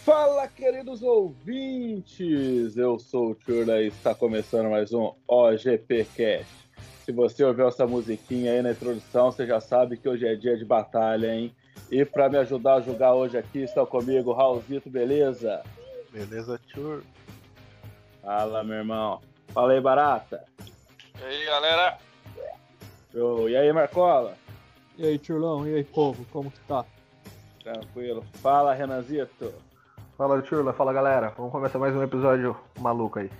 Fala, queridos ouvintes! Eu sou o Churla e está começando mais um OGPcast. Se você ouviu essa musiquinha aí na introdução, você já sabe que hoje é dia de batalha, hein? E para me ajudar a jogar hoje aqui, está comigo Raulzito, beleza? Beleza, Chur? Fala, meu irmão. Fala aí, Barata. E aí, galera? E aí, Marcola? E aí, Churlão? E aí, povo? Como que tá? Tranquilo. Fala, Renanzito. Fala, Churla. Fala, galera. Vamos começar mais um episódio maluco aí.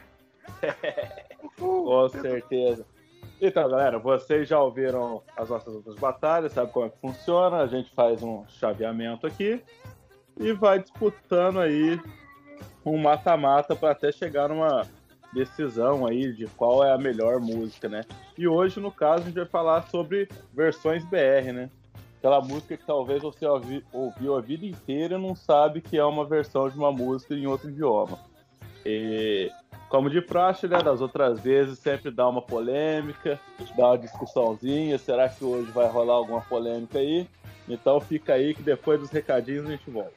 Com certeza. Então, galera, vocês já ouviram as nossas outras batalhas, sabe como é que funciona? A gente faz um chaveamento aqui e vai disputando aí um mata-mata para até chegar numa decisão aí de qual é a melhor música, né? E hoje, no caso, a gente vai falar sobre versões BR, né? Aquela música que talvez você ouviu a vida inteira e não sabe que é uma versão de uma música em outro idioma. E, como de praxe, né, das outras vezes, sempre dá uma polêmica, dá uma discussãozinha. Será que hoje vai rolar alguma polêmica aí? Então fica aí que depois dos recadinhos a gente volta.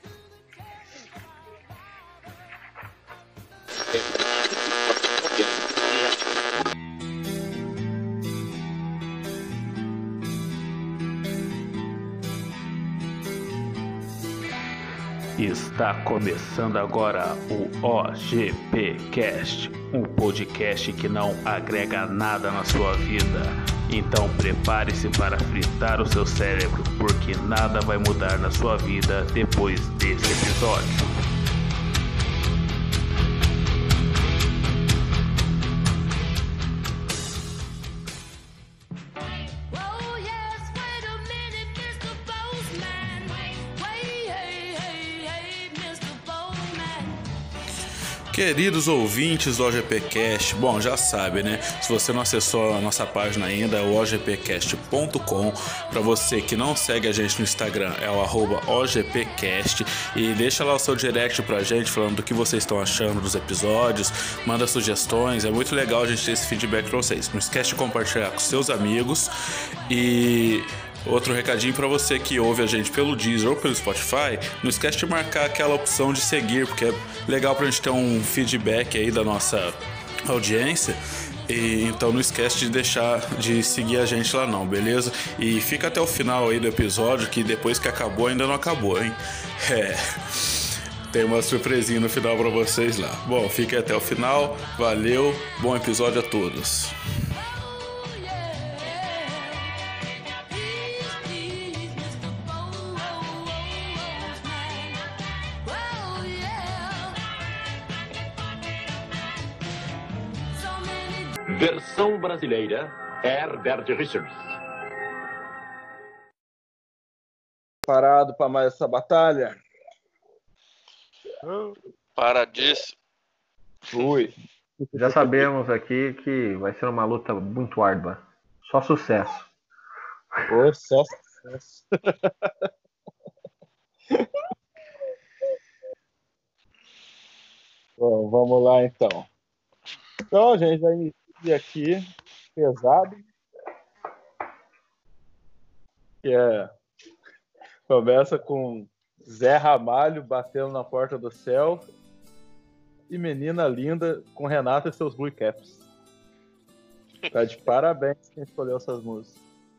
Está começando agora o OGPcast, um podcast que não agrega nada na sua vida. Então prepare-se para fritar o seu cérebro, porque nada vai mudar na sua vida depois desse episódio. Queridos ouvintes do OGPcast, bom, já sabe, né? Se você não acessou a nossa página ainda, é o ogpcast.com. Para você que não segue a gente no Instagram, é o @ogpcast. E deixa lá o seu direct pra gente, falando do que vocês estão achando dos episódios, manda sugestões, é muito legal a gente ter esse feedback pra vocês. Não esquece de compartilhar com seus amigos. E outro recadinho para você que ouve a gente pelo Deezer ou pelo Spotify, não esquece de marcar aquela opção de seguir, porque é legal pra gente ter um feedback aí da nossa audiência. E então não esquece de deixar de seguir a gente lá não, beleza? E fica até o final aí do episódio, que depois que acabou ainda não acabou, hein? Tem uma surpresinha no final pra vocês lá. Bom, fiquem até o final, valeu, bom episódio a todos. Versão brasileira, Herbert Richards. Parado para mais essa batalha? Paradíssimo. Fui. Já sabemos aqui que vai ser uma luta muito árdua. Só sucesso. Só sucesso. Bom, vamos lá então. Então a gente vai iniciar aqui pesado, que começa com Zé Ramalho batendo na porta do céu e Menina Linda com Renata e seus Blue Caps. Tá de parabéns quem escolheu essas músicas.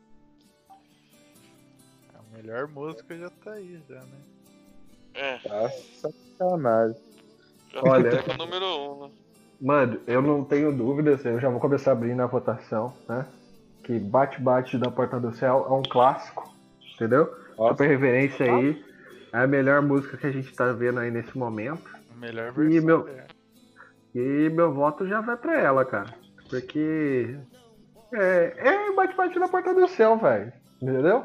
A melhor música já tá aí, já, né? Tá sacanagem. Olha, Até com o número 1, né? Mano, eu não tenho dúvidas, eu já vou começar abrindo a votação, né? Que Bate-Bate da Porta do Céu é um clássico, entendeu? Super reverência aí. É a melhor música que a gente tá vendo aí nesse momento. A melhor versão. E meu voto já vai pra ela, cara. Porque é Bate-Bate da Porta do Céu, velho. Entendeu?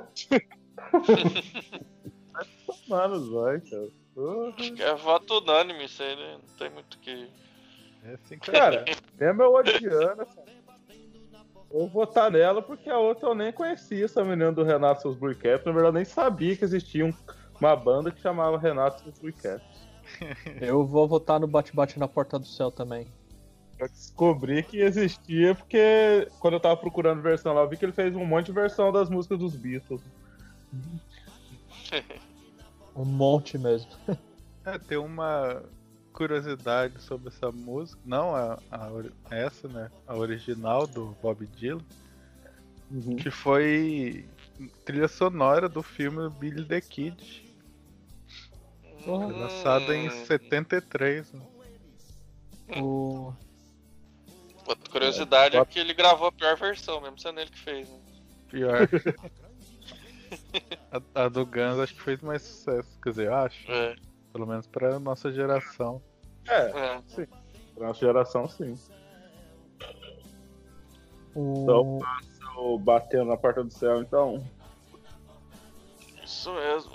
Mano, vai, cara. Acho que é voto unânime isso aí, né? Não tem muito que... É assim que Cara, mesmo eu odiando, eu vou votar nela porque a outra eu nem conhecia, essa menina do Renato e seus Blue Caps. Na verdade, eu nem sabia que existia uma banda que chamava Renato e seus Blue Caps. Eu vou votar no Bate-Bate na Porta do Céu também. Eu descobri que existia porque quando eu tava procurando versão lá, eu vi que ele fez um monte de versão das músicas dos Beatles. Um monte mesmo. Tem uma curiosidade sobre essa música. Não essa, né? A original do Bob Dylan. Que foi trilha sonora do filme Billy the Kid. Foi lançada em 73. Né? Outra curiosidade é que ele gravou a pior versão, mesmo sendo ele que fez. Né? Pior. a do Guns acho que fez mais sucesso. Quer dizer, eu acho. Pelo menos pra nossa geração. Sim. Pra nossa geração, sim. Então passa o Batendo na Porta do Céu, então. Isso mesmo.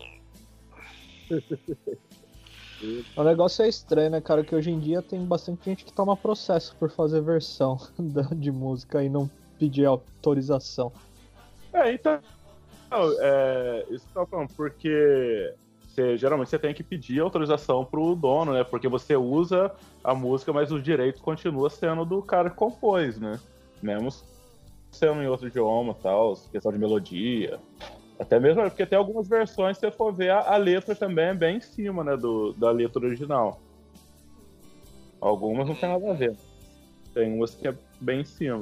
O negócio é estranho, né, cara? Que hoje em dia tem bastante gente que toma processo por fazer versão de música e não pedir autorização. Então. Isso que eu tô falando, porque geralmente você tem que pedir autorização pro dono, né? Porque você usa a música, mas os direitos continuam sendo do cara que compôs, né? Mesmo sendo em outro idioma e tal, questão de melodia. Até mesmo porque tem algumas versões, se você for ver, a letra também é bem em cima, né, da letra original. Algumas não tem nada a ver. Tem umas que é bem em cima.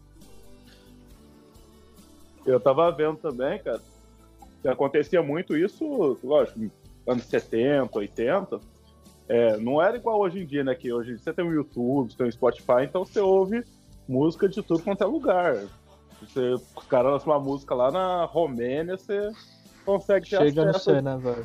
Eu tava vendo também, cara, que acontecia muito isso, lógico, anos 70, 80. Não era igual hoje em dia, né, que hoje você tem o YouTube, você tem o Spotify, então você ouve música de tudo quanto é lugar. Os caras lançam uma música lá na Romênia, você consegue ter Chega acesso. no C, né, velho?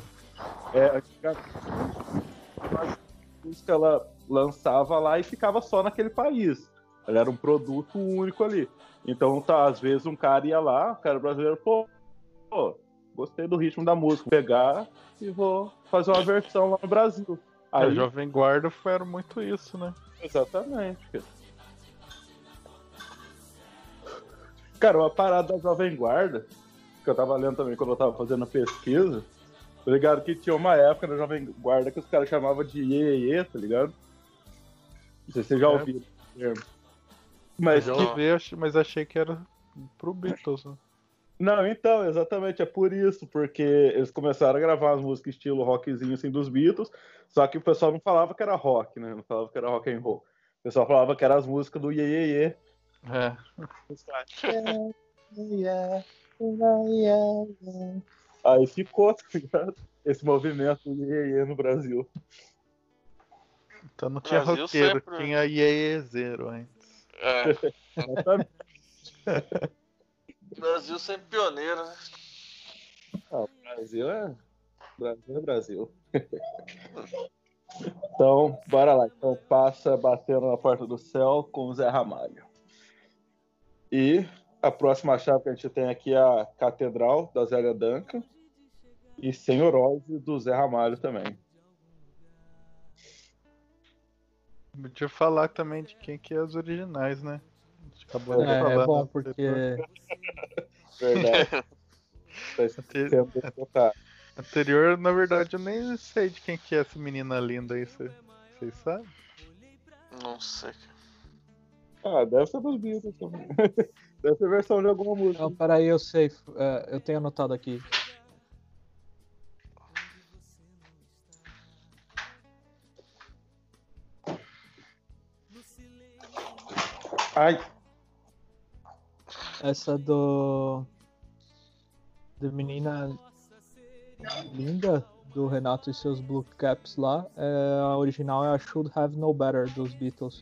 A música ela lançava lá e ficava só naquele país. Ela era um produto único ali. Então, às vezes um cara ia lá, o cara brasileiro, pô, gostei do ritmo da música, vou pegar e vou fazer uma versão lá no Brasil. A Jovem Guarda era muito isso, né? Exatamente, cara. Cara, uma parada da Jovem Guarda, que eu tava lendo também quando eu tava fazendo a pesquisa, tá ligado? Que tinha uma época na Jovem Guarda que os caras chamavam de Iê, tá ligado? Não sei se você já ouviu o termo. Mas eu ouvi, mas achei que era pro Beatles, né? Não, então, exatamente, é por isso, porque eles começaram a gravar as músicas estilo rockzinho assim dos Beatles, só que o pessoal não falava que era rock, né? Não falava que era rock and roll. O pessoal falava que era as músicas do Iê. Aí ficou, tá ligado? Esse movimento Iê no Brasil. Então não tinha Brasil roqueiro, sempre... tinha Iê-zero antes. Exatamente. Brasil sempre pioneiro, né? O Brasil é Brasil. Então, bora lá. Então passa Batendo na Porta do Céu com o Zé Ramalho. E a próxima chave que a gente tem aqui é a Catedral, da Zélia Duncan. E Senhorose, do Zé Ramalho também. Podia falar também de quem que é os originais, né? A gente acabou de falar. É bom, porque... Verdade. Anterior, na verdade, eu nem sei de quem que é essa menina linda aí, vocês sabem? Não sei. Deve ser dos Beatles também. Deve ser versão de alguma música. Não, peraí, eu sei. Eu tenho anotado aqui. Ai. Essa da menina linda do Renato e seus Blue Caps lá, a original é a Should Have Known Better dos Beatles.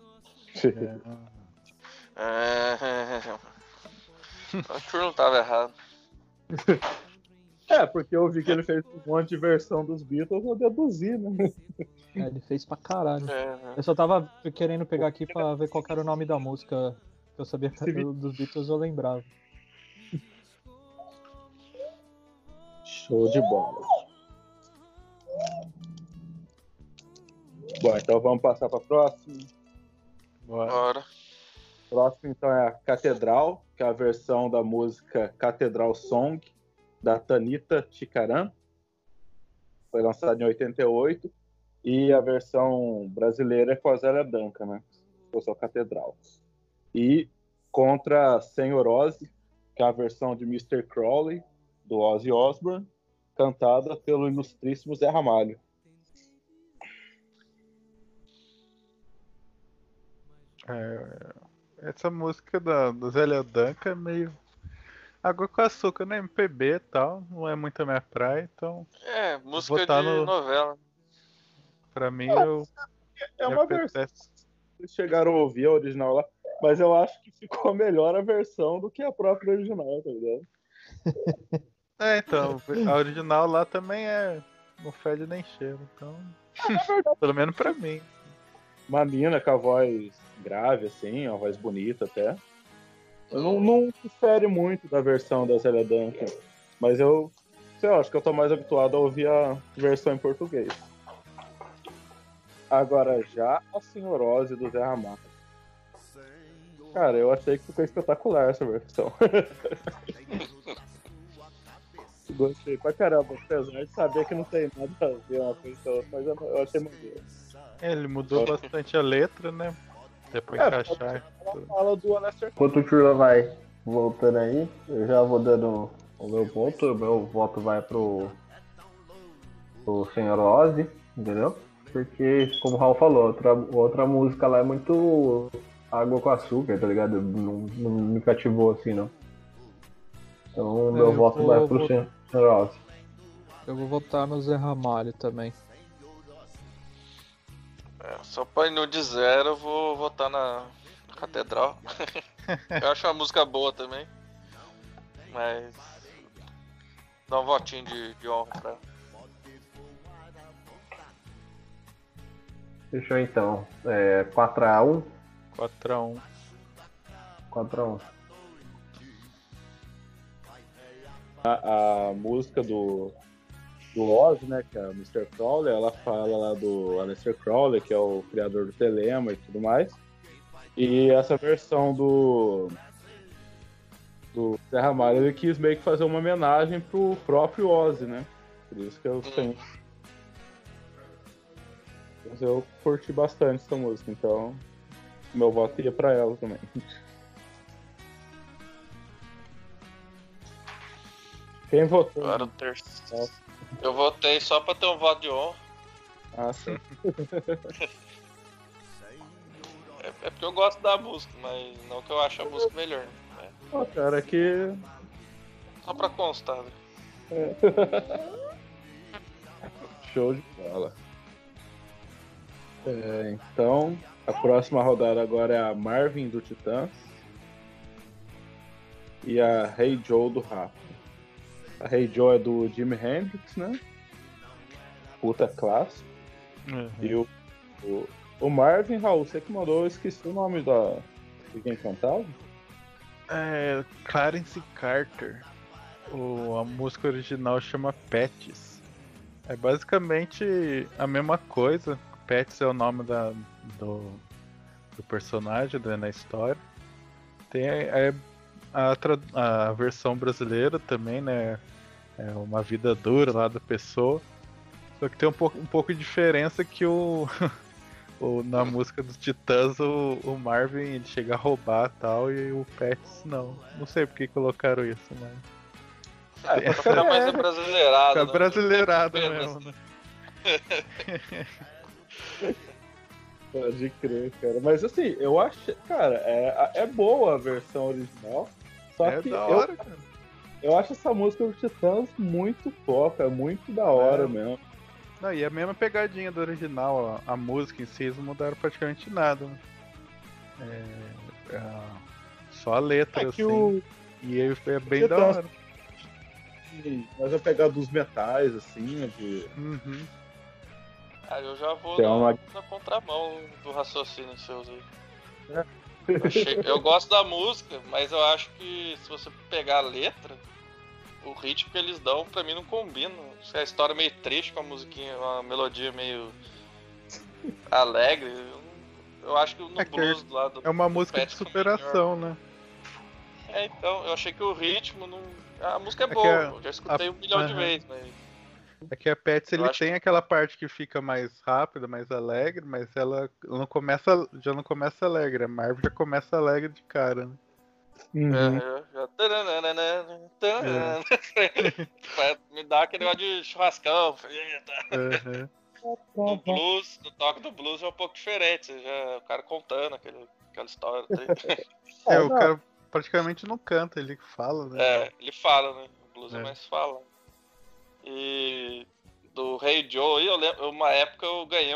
Acho que não tava errado. Porque eu vi que ele fez um monte de versão dos Beatles, eu deduzi, né? Ele fez pra caralho. Eu só tava querendo pegar aqui pra ver qual era o nome da música. Eu sabia que dos Beatles, eu lembrava. Show de bola. Bom, então vamos passar pra próxima. Bora. Próximo, então, é a Catedral, que é a versão da música Catedral Song, da Tanita Tikaram. Foi lançada em 88. E a versão brasileira é com a Zélia Duncan, né? Foi só Catedral. E contra Senhorose, que é a versão de Mr. Crowley, do Ozzy Osbourne, cantada pelo ilustríssimo Zé Ramalho. Essa música do Zélia Duncan é meio água com açúcar, né? MPB e tal, não é muito a minha praia, então. Música de novela. Pra mim, eu. É uma versão. Vocês chegaram a ouvir a original lá, mas eu acho que ficou melhor a versão do que a própria original, tá ligado? Então, a original lá também não fede nem cheiro, então. Pelo menos pra mim. Uma mina com a voz grave, assim, uma voz bonita até. Eu não difere muito da versão da Zélia Duncan, mas eu acho que eu tô mais habituado a ouvir a versão em português. Agora, já a Senhorose do Zé Ramalho. Cara, eu achei que ficou espetacular essa versão. Gostei pra caramba, apesar de saber que não tem nada a ver uma coisa com outra, mas eu achei maneiro. Ele mudou bastante a letra, né? Depois encaixar. Ela fala do Alester. Enquanto o Turla vai voltando aí, eu já vou dando o meu ponto. O meu voto vai pro Senhor Ozzy, entendeu? Porque, como o Raul falou, outra música lá é muito água com açúcar, tá ligado? Não me cativou assim, não. Então, meu voto vai pro Senhor Ozzy. Eu vou votar no Zé Ramalho também. Só pra ir no de zero, eu vou votar na Catedral. Eu acho uma música boa também. Mas. Dá um votinho de honra pra ela. Fechou então. 4x1. 4x1. 4x1. A música do Ozzy, né, que é a Mr. Crowley, ela fala lá do Aleister Crowley, que é o criador do Telema e tudo mais. E essa versão do Zé Ramalho, ele quis meio que fazer uma homenagem pro próprio Ozzy, né? Por isso que eu tenho. Mas eu curti bastante essa música, então meu voto ia pra ela também. Quem votou? Agora o terceiro. Eu votei só pra ter um voto de honra. Ah, sim. É porque eu gosto da música, mas não que eu acho a música melhor. Né? Pô, cara, que... Só pra constar. Né? Show de bola. Então, a próxima rodada agora é a Marvin do Titãs e a Hey Joe do Rapa. A Hey Joe é do Jimi Hendrix, né? Puta clássico. Uhum. E o Marvin, Raul, você que mandou, eu esqueci o nome de quem cantava. Clarence Carter. A música original chama Patches. É basicamente a mesma coisa. Patches é o nome do personagem na história. Tem a versão brasileira também, né? É Uma Vida Dura lá da pessoa. Só que tem um pouco de diferença que na música dos Titãs o Marvin ele chega a roubar e tal, e o Patches não. Não sei por que colocaram isso, mas. Fica mais brasileirado. Fica né? brasileirado mesmo, né? Pode crer, cara. Mas assim, eu acho, cara, é boa a versão original. Só que da hora, cara. Eu acho essa música do Titãs muito foca, é muito da hora mesmo. Não, e a mesma pegadinha do original, a música em si, eles não mudaram praticamente nada, né? Só a letra, assim. E aí é bem da hora. Mas a pegada dos metais, assim, de... Uhum. Eu já vou na contramão do raciocínio seus aí. Eu gosto da música, mas eu acho que se você pegar a letra, o ritmo que eles dão, pra mim, não combina. Se a história é meio triste com a musiquinha, uma melodia meio alegre, eu acho que no blues do lado é uma música de superação, né? Então, eu achei que o ritmo não... A música é boa, eu já escutei 1 milhão de vezes, mas... É que a Pets ele tem aquela parte que fica mais rápida, mais alegre, mas ela já não começa alegre. A Marvel já começa alegre de cara, né? Me dá aquele negócio de churrascão. No blues, no toque do blues é um pouco diferente. O cara contando aquela história. O cara praticamente não canta, ele fala, né? Ele fala, né? O blues é mais fala. E do Hey Joe aí, eu lembro, uma época eu ganhei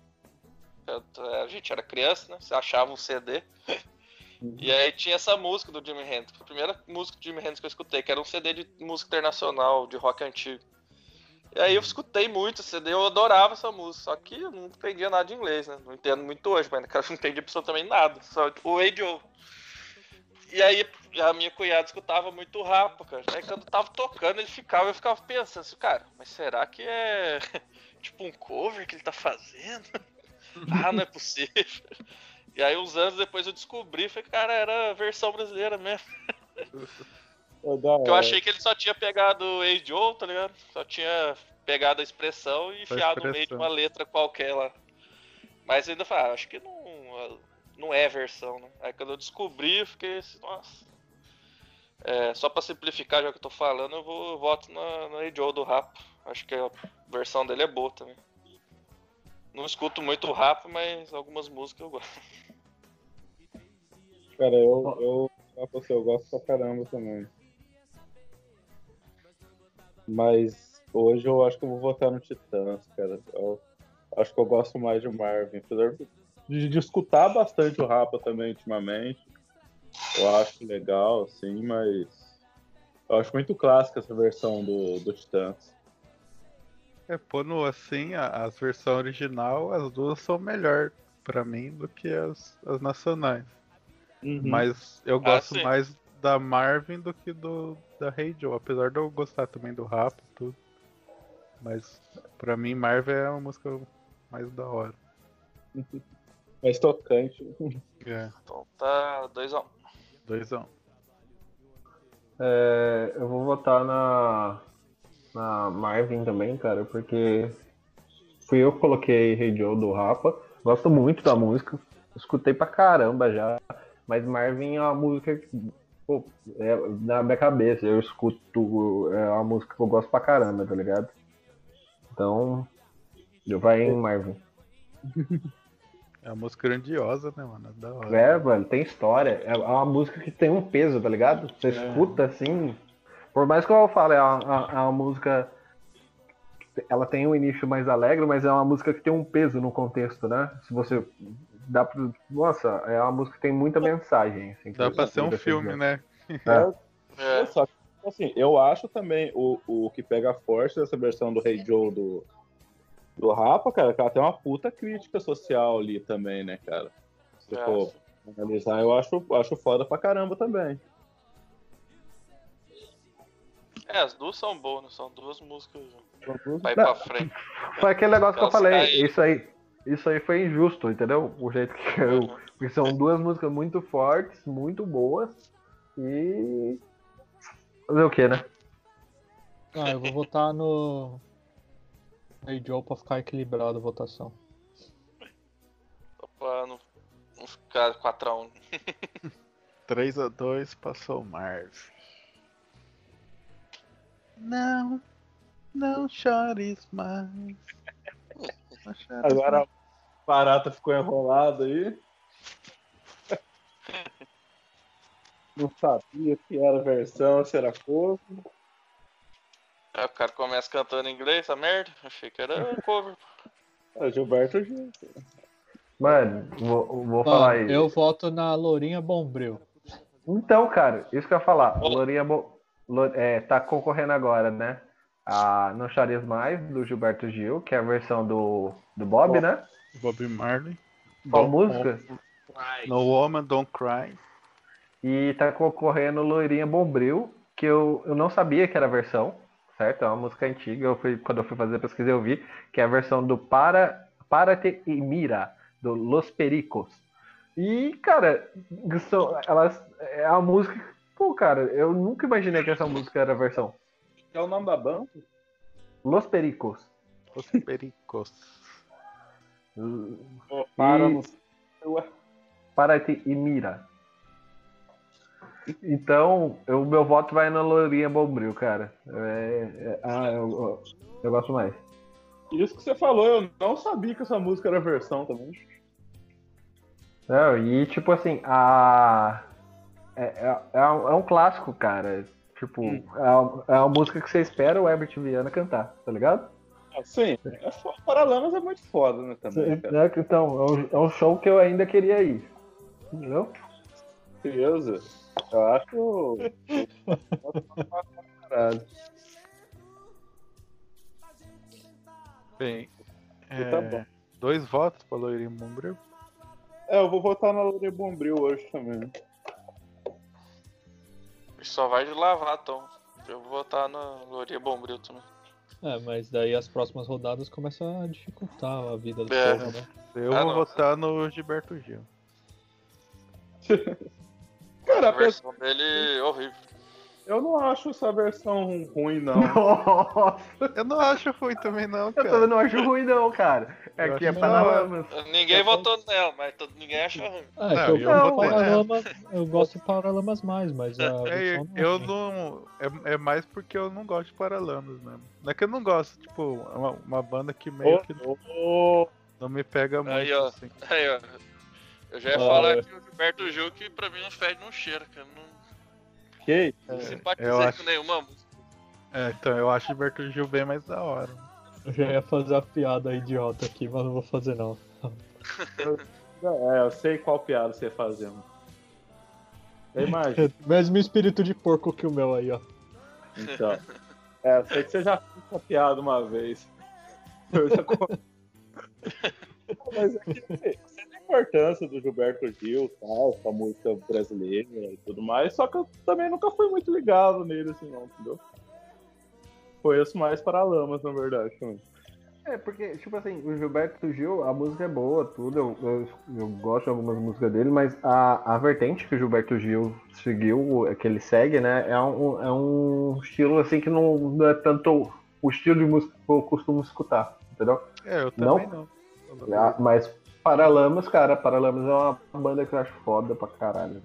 a gente era criança, né? Você achava um CD. E aí tinha essa música do Jimi Hendrix. A primeira música do Jimi Hendrix que eu escutei, que era um CD de música internacional, de rock antigo. E aí eu escutei muito esse CD, eu adorava essa música. Só que eu não entendia nada de inglês, né? Não entendo muito hoje, mas naquela eu não entendi absolutamente nada. Só o Hey Joe. E aí a minha cunhada escutava muito rapa, cara. Aí quando tava tocando, eu ficava pensando assim, cara, mas será que é tipo um cover que ele tá fazendo? Não é possível. E aí uns anos depois eu descobri, falei, cara, era a versão brasileira mesmo. Porque eu achei que ele só tinha pegado o Hey Joe, tá ligado? Só tinha pegado a expressão e enfiado no meio de uma letra qualquer lá. Mas ainda falei, acho que não é versão, né? Aí quando eu descobri, eu fiquei assim, nossa. Só pra simplificar, já que eu tô falando, eu voto no Hey Joe do rap. Acho que a versão dele é boa também. Não escuto muito rap, mas algumas músicas eu gosto. Cara, eu gosto pra caramba também. Mas hoje eu acho que eu vou votar no Titãs, cara. Eu acho que eu gosto mais de Marvin. Apesar de escutar bastante o Rapa também ultimamente. Eu acho legal, assim, mas eu acho muito clássica essa versão do Titãs. Pondo assim, as versões original, as duas são melhor pra mim do que as nacionais. Mas eu gosto mais da Marvin do que da Hey Joe, apesar de eu gostar também do rap e tudo. Mas pra mim Marvin é uma música mais da hora. Mais tocante. Então tá 2-1. 2-1. Eu vou votar na Marvin também, cara, porque fui eu que coloquei Hey Joe do Rapa. Gosto muito da música, escutei pra caramba já, mas Marvin é uma música que, na minha cabeça, eu escuto, é uma música que eu gosto pra caramba, tá ligado? Então, vai em Marvin. É uma música grandiosa, né, mano? Da hora. Mano, tem história. É uma música que tem um peso, tá ligado? Você escuta assim. Por mais que eu fale, é uma música. Ela tem um início mais alegre, mas é uma música que tem um peso no contexto, né? Se você. Nossa, é uma música que tem muita mensagem. Assim, dá pra ser um filme, né? Só que, assim, eu acho também o que pega forte dessa versão do Hey Joe do Rapa, cara, que ela tem uma puta crítica social ali também, né, cara? Se for analisar, eu acho foda pra caramba também. As duas são boas, né? São duas músicas vai pra frente. Foi aquele negócio que eu falei, isso aí foi injusto, entendeu? O jeito que porque são duas músicas muito fortes, muito boas, e... fazer o que, né? Eu vou votar no Hey Joe pra ficar equilibrado a votação. Pra não ficar 4-1. 3-2, passou o Marv. Não chores mais. Não chores Agora mais. a barata ficou enrolada aí. Não sabia se era versão, se era cover. O cara começa cantando em inglês, essa merda. Achei que era cover. Gilberto Gil. Mano, vou falar aí. Eu voto na Lourinha Bombril. Então, cara, isso que eu ia falar. Lourinha tá concorrendo agora, né? A Não Chores Mais, do Gilberto Gil, que é a versão do Bob, né? Bob Marley. Qual música? No Woman Don't Cry. E tá concorrendo Loirinha Bombril, que eu não sabia que era a versão, certo? É uma música antiga, quando eu fui fazer a pesquisa eu vi, que é a versão do Párate y Mira, do Los Pericos. E, cara, é uma música... Pô, cara, eu nunca imaginei que essa música era a versão. É o nome da banda? Los Pericos. Los Pericos. Párate y Mira. Então, o meu voto vai na Lourinha Bombril, cara. Eu gosto mais. Isso que você falou, eu não sabia que essa música era versão também. Não, e tipo assim, é um clássico, cara. Tipo, é uma música que você espera o Herbert Viana cantar, tá ligado? Sim, Paralamas é muito foda, né, também, cara. Então, é um show que eu ainda queria ir. Entendeu? Beleza. Eu acho. Caralho. Bem, Tá bom. 2 votos pra Loirinho Bombril. Eu vou votar na Loirinha Bombril hoje também. Só vai de lavar, Tom. Eu vou votar na Loirinha Bombril também. Mas daí as próximas rodadas começam a dificultar a vida do povo, né? Eu vou votar no Gilberto Gil. Cara, a versão dele é horrível. Eu não acho essa versão ruim, não. Nossa! Eu não acho ruim também, não, Eu cara. também não acho ruim, não, cara. É que é Paralamas. Ninguém votou nela, mas ninguém acha ruim. Eu gosto de Paralamas mais, mas a versão eu não. É mais porque eu não gosto de Paralamas mesmo. Não é que eu não gosto, tipo, é uma banda que meio que não me pega muito. Aí, ó. Assim. Aí, ó. Eu já ia falar que o Gilberto Gil, que pra mim não fede, não cheira, cara. Não simpatizei com nenhuma música. Então eu acho o Gilberto Gil bem mais da hora. Eu já ia fazer a piada idiota aqui, mas não vou fazer não. Eu sei qual piada você ia fazer. Eu imagino. Mesmo espírito de porco que o meu aí, ó. Então. Eu sei que você já fez essa piada uma vez. Eu já... Mas é que você tem a importância do Gilberto Gil, tal, com a música brasileira e tudo mais, só que eu também nunca fui muito ligado nele, assim, não, entendeu? Conheço mais Paralamas, na verdade, também. Porque, tipo assim, o Gilberto Gil, a música é boa, tudo, eu gosto de algumas músicas dele, mas a vertente que o Gilberto Gil seguiu, que ele segue, né, é um estilo, assim, que não é tanto o estilo de música que eu costumo escutar, entendeu? Eu também não. Mas Paralamas, cara, Paralamas é uma banda que eu acho foda pra caralho.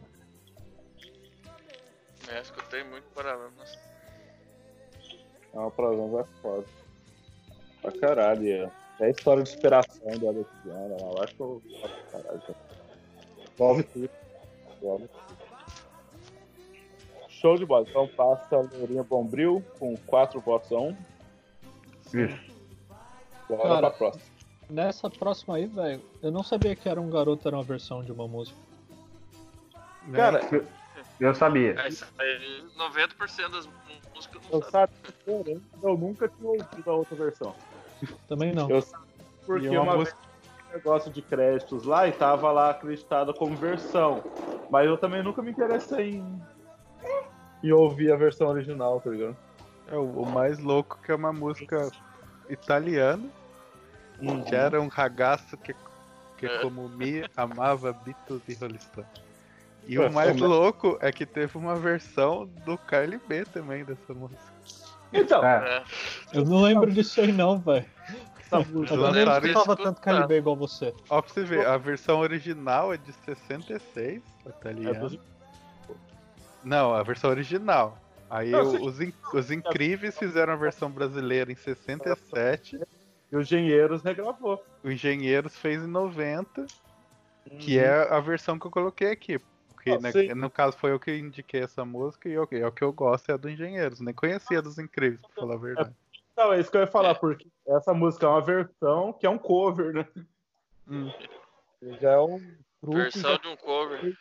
Escutei muito Paralamas. Paralamas é foda. Pra caralho, é a história de inspiração do Alex Viana, eu acho caralho. Envolve tudo. Show de bola. Então passa a Loirinha Bombril com 4 votos a 1. Isso. Bora pra próxima. Nessa próxima aí, velho, eu não sabia que Era um Garoto era uma versão de uma música. Cara, eu sabia. Isso aí, 90% das músicas eu sabia, porém, eu nunca tinha ouvido a outra versão. Também não. Eu sabia porque uma vez um negócio de créditos lá e tava lá acreditada como versão. Mas eu também nunca me interessei em ouvir a versão original, tá ligado? O mais louco que é uma música italiana. Que era um ragazzo que como me amava Beatles e Rolling Stone. E o mais louco é que teve uma versão do Carly B também dessa música. Então, eu não lembro disso aí não, velho. Eu nem escutava tanto Carly B igual você. Ó, pra você ver, a versão original é de 66, italiana. Não, a versão original. Aí os Incríveis fizeram a versão brasileira em 67. E o Engenheiros regravou. O Engenheiros fez em 90, que é a versão que eu coloquei aqui. Porque no caso foi eu que indiquei essa música e é o que eu gosto, é a do Engenheiros. Nem conhecia dos Incríveis, pra falar a verdade. Não, é isso que eu ia falar, porque essa música é uma versão que é um cover, né? Já é um truque. Versão de um cover.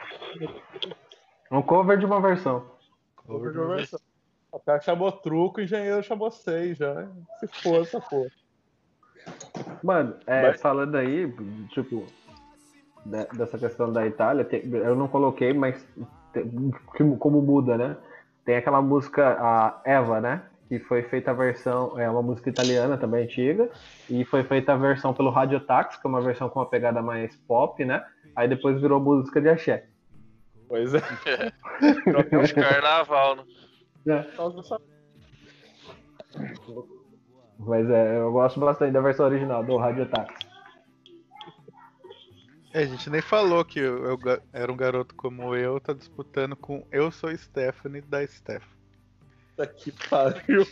Um cover de uma versão. Cover de uma versão. O cara chamou truco, o engenheiro chamou 6 já. Se for essa porra. Mano, falando aí, tipo, dessa questão da Itália, eu não coloquei, mas como muda, né? Tem aquela música, a Eva, né? Que foi feita a versão, é uma música italiana também antiga, e foi feita a versão pelo Radio Taxi, que é uma versão com uma pegada mais pop, né? Aí depois virou música de axé. Pois é. Trocou de carnaval, né? Mas eu gosto bastante da versão original do Radio Taxi. A gente nem falou que eu Era um Garoto Como Eu tá disputando com Eu Sou Stephanie da Steph. Puta que pariu.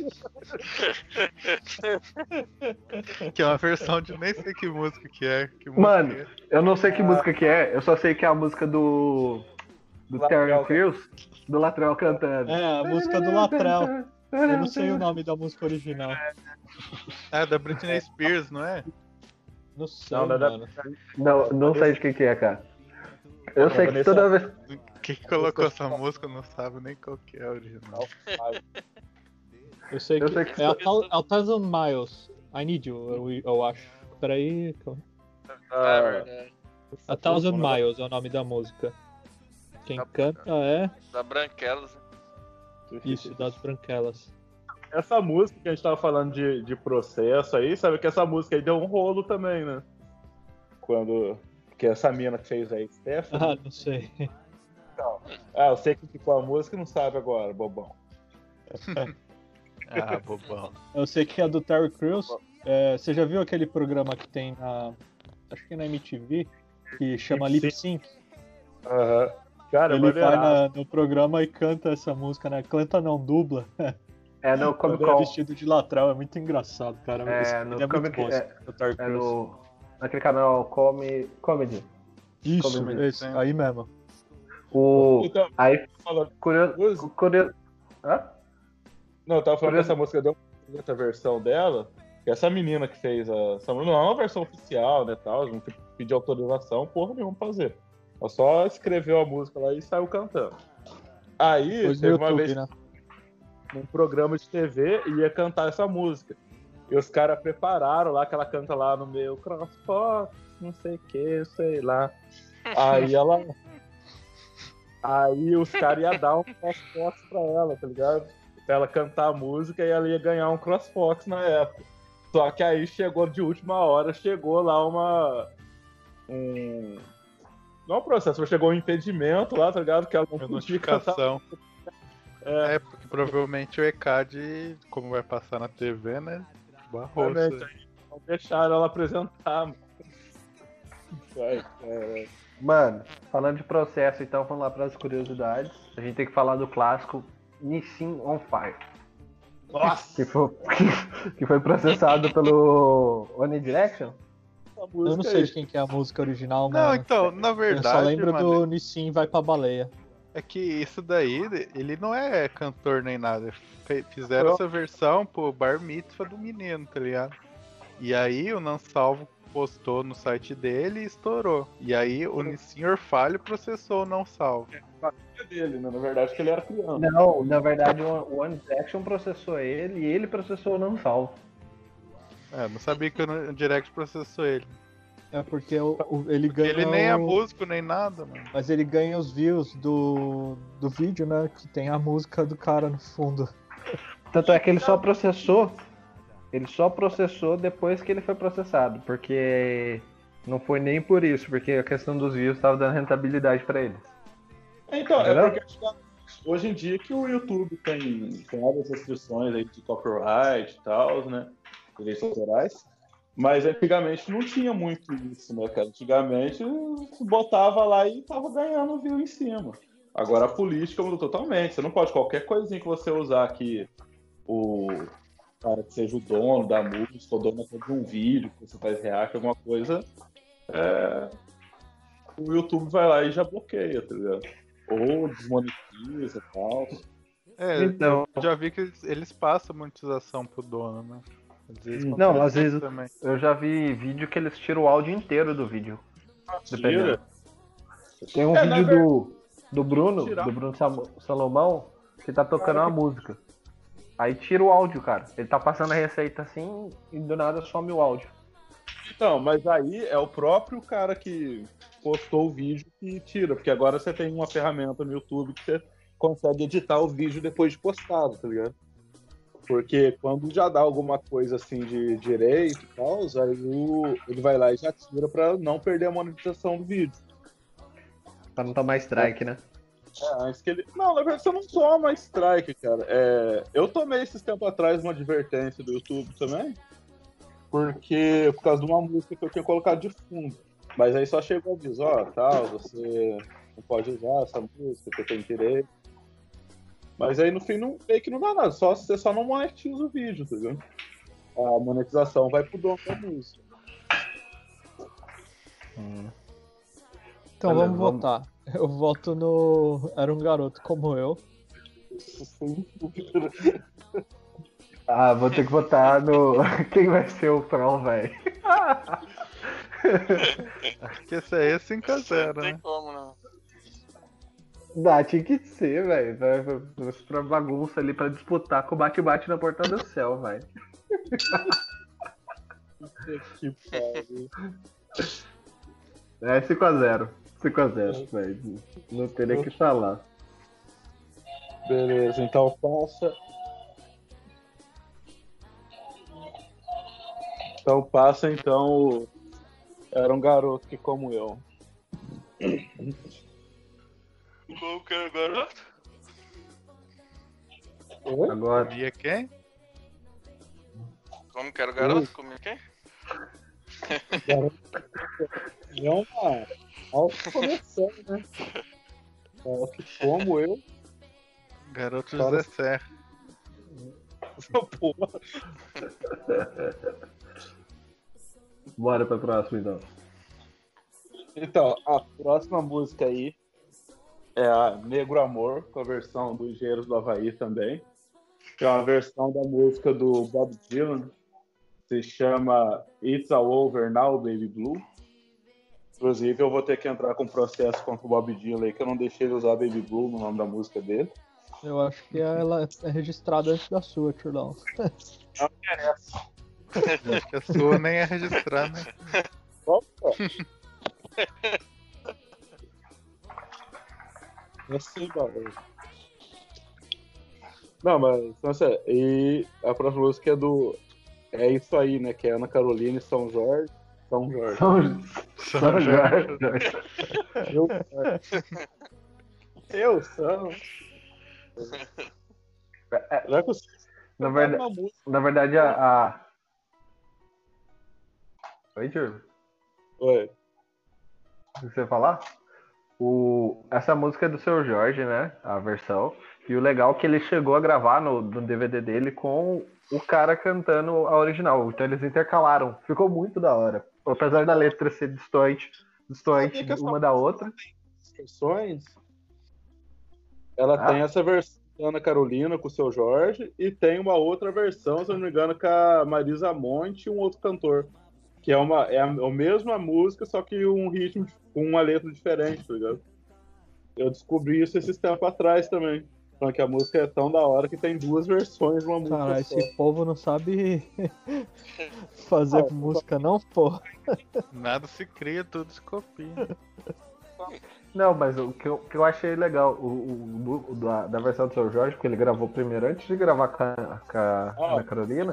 Que é uma versão de nem sei que música que é. Mano, eu não sei que música que é, eu só sei que é a música do Terry Crews, do Latrell cantando. É, a música do Latrell. Eu não sei o nome da música original. É, da Britney Spears, não é? Não sei, Não, mano. Não sei de que é, cara. Eu sei que toda vez... Quem colocou essa música não sabe nem qual que é a original. Eu sei que é a Thousand Miles. I Need You, eu acho. Peraí. É verdade. A Thousand Miles é o nome da música. Quem canta é... Da Branquelas. Isso, das Branquelas. Essa música que a gente tava falando de processo aí, sabe que essa música aí deu um rolo também, né? Que essa mina que fez aí, Stephanie. Ah, não sei. Então, eu sei que ficou a música e não sabe agora, bobão. Ah, bobão. Eu sei que é do Terry Crews. Você já viu aquele programa que tem na... Acho que na MTV, que chama Lip Sync? Aham. Cara, ele vai no programa e canta essa música, né? Canta não, dubla. É no Comic Con. Con. Vestido de Latrell, é muito engraçado, cara. No Comic Con. É naquele canal Comedy. Isso, esse, aí mesmo. Então, aí, curioso. Hã? Não, eu tava falando que essa música deu outra versão dela, que essa menina que fez essa música, não é uma versão oficial, né, tal, não pediu autorização, porra nenhuma pra fazer. Ela só escreveu a música lá e saiu cantando. Aí, teve uma vez, né, num programa de TV, ia cantar essa música. E os caras prepararam lá, que ela canta lá no meio, CrossFox, não sei o que, sei lá. Aí os caras iam dar um CrossFox pra ela, tá ligado? Pra ela cantar a música e ela ia ganhar um CrossFox na época. Só que aí chegou de última hora, chegou lá não é um processo, mas chegou um impedimento lá, tá ligado? Que ela não podia cantar. Porque provavelmente o ECAD, como vai passar na TV, né? Barrou. Não deixaram ela apresentar. Mano, falando de processo, então vamos lá para as curiosidades. A gente tem que falar do clássico Nissin on Fire. Nossa! Que foi processado pelo One Direction. Eu não sei de quem que é a música original, não, mano. Então, na verdade. Eu só lembro do Nissin Vai Pra Baleia. É que isso daí, ele não é cantor nem nada. Fizeram essa versão pro bar mitzvah do menino, tá ligado? E aí o Não Salvo postou no site dele e estourou. E aí o Nissin Orfalho processou o Não Salvo. Dele, né? Na verdade, que ele era criança. Não, na verdade o One Direction processou ele e ele processou o Não Salvo. Não sabia que o Direct processou ele. É porque ele ganha. Ele nem é músico, nem nada, mano. Mas ele ganha os views do vídeo, né? Que tem a música do cara no fundo. Tanto é que ele só processou. Ele só processou depois que ele foi processado. Porque não foi nem por isso, porque a questão dos views estava dando rentabilidade pra eles. Então, é porque hoje em dia que o YouTube tem várias restrições aí de copyright e tal, né? Direitos autorais. Mas antigamente não tinha muito isso, né, cara? Antigamente botava lá e tava ganhando view em cima. Agora a política mudou totalmente. Você não pode, qualquer coisinha que você usar aqui, o cara que seja o dono da música, o dono de um vídeo, que você faz react, alguma coisa, o YouTube vai lá e já bloqueia, tá ligado? Ou desmonetiza e tal. Então, eu já vi que eles passam monetização pro dono, né? Às vezes também. Eu já vi vídeo que eles tiram o áudio inteiro do vídeo. Dependendo. Tem um vídeo do Bruno Salomão, que tá tocando uma música. Aí tira o áudio, cara. Ele tá passando a receita assim e do nada some o áudio. Então, mas aí é o próprio cara que postou o vídeo que tira, porque agora você tem uma ferramenta no YouTube que você consegue editar o vídeo depois de postado, tá ligado? Porque quando já dá alguma coisa assim de direito e tal, aí ele vai lá e já tira pra não perder a monetização do vídeo. Pra não tomar strike, né? Antes que ele... Não, na verdade você não toma strike, cara. Eu tomei esses tempos atrás uma advertência do YouTube também, por causa de uma música que eu tinha colocado de fundo. Mas aí só chegou o aviso, tal, você não pode usar essa música, você tem direito. Mas aí no fim meio que não dá nada, você só não monetiza o vídeo, entendeu? A monetização vai pro dono da música. Então vamos votar. Eu voto no Era um Garoto Como Eu. Ah, vou ter que votar no. Quem vai ser o Troll, velho? Acho que esse aí é 5x0, Não tem né? como, não. Dá, tinha que ser, velho. Pra bagunça ali, pra disputar com o bate-bate na Porta do Céu, velho. Que pariu. É 5x0. 5x0, velho. Não tem nem o que falar. Beleza, então passa. Então passa, então. Era um garoto que como eu. Como que era o garoto? Oi? Agora. Comia quem? Como que era o garoto? Comia quem? É uma autocorreção, né? É, que como eu. Garoto Para- José Serra. Porra. Bora pra próxima, então. Então, a próxima música aí é a Negro Amor, com a versão dos Engenheiros do Havaí também. Que é uma versão da música do Bob Dylan. Se chama It's All Over Now, Baby Blue. Inclusive, eu vou ter que entrar com processo contra o Bob Dylan aí, que eu não deixei ele usar Baby Blue no nome da música dele. Eu acho que ela é registrada antes da sua, Turdão. Não interessa. Acho que a sua nem é registrar, né? Opa! Eu sei, bagulho. Não, mas, nossa, e a próxima música é do. É isso aí, né? Que é Ana Carolina e São Jorge. São Jorge. São Jorge. Eu sou. Não é possível. Na Uma verdade, música. na verdade a... Oi, Tio. Oi. O que você ia falar? Essa música é do Seu Jorge, né? A versão. E o legal é que ele chegou a gravar no DVD dele com o cara cantando a original. Então eles intercalaram. Ficou muito da hora. Apesar da letra ser distante uma da outra. Versões. Ela tem essa versão da Ana Carolina com o Seu Jorge e tem uma outra versão, se eu não me engano, com a Marisa Monte e um outro cantor. Que é a mesma música, só que um ritmo com uma letra diferente, tá ligado? Eu descobri isso esses tempos atrás também. Falando que a música é tão da hora que tem duas versões de uma música. Cara, só. esse povo não sabe fazer música, não, pô. Nada se cria, tudo se copia. Não, mas o que eu achei legal da versão do Seu Jorge, porque ele gravou primeiro, antes de gravar com a Ana Carolina,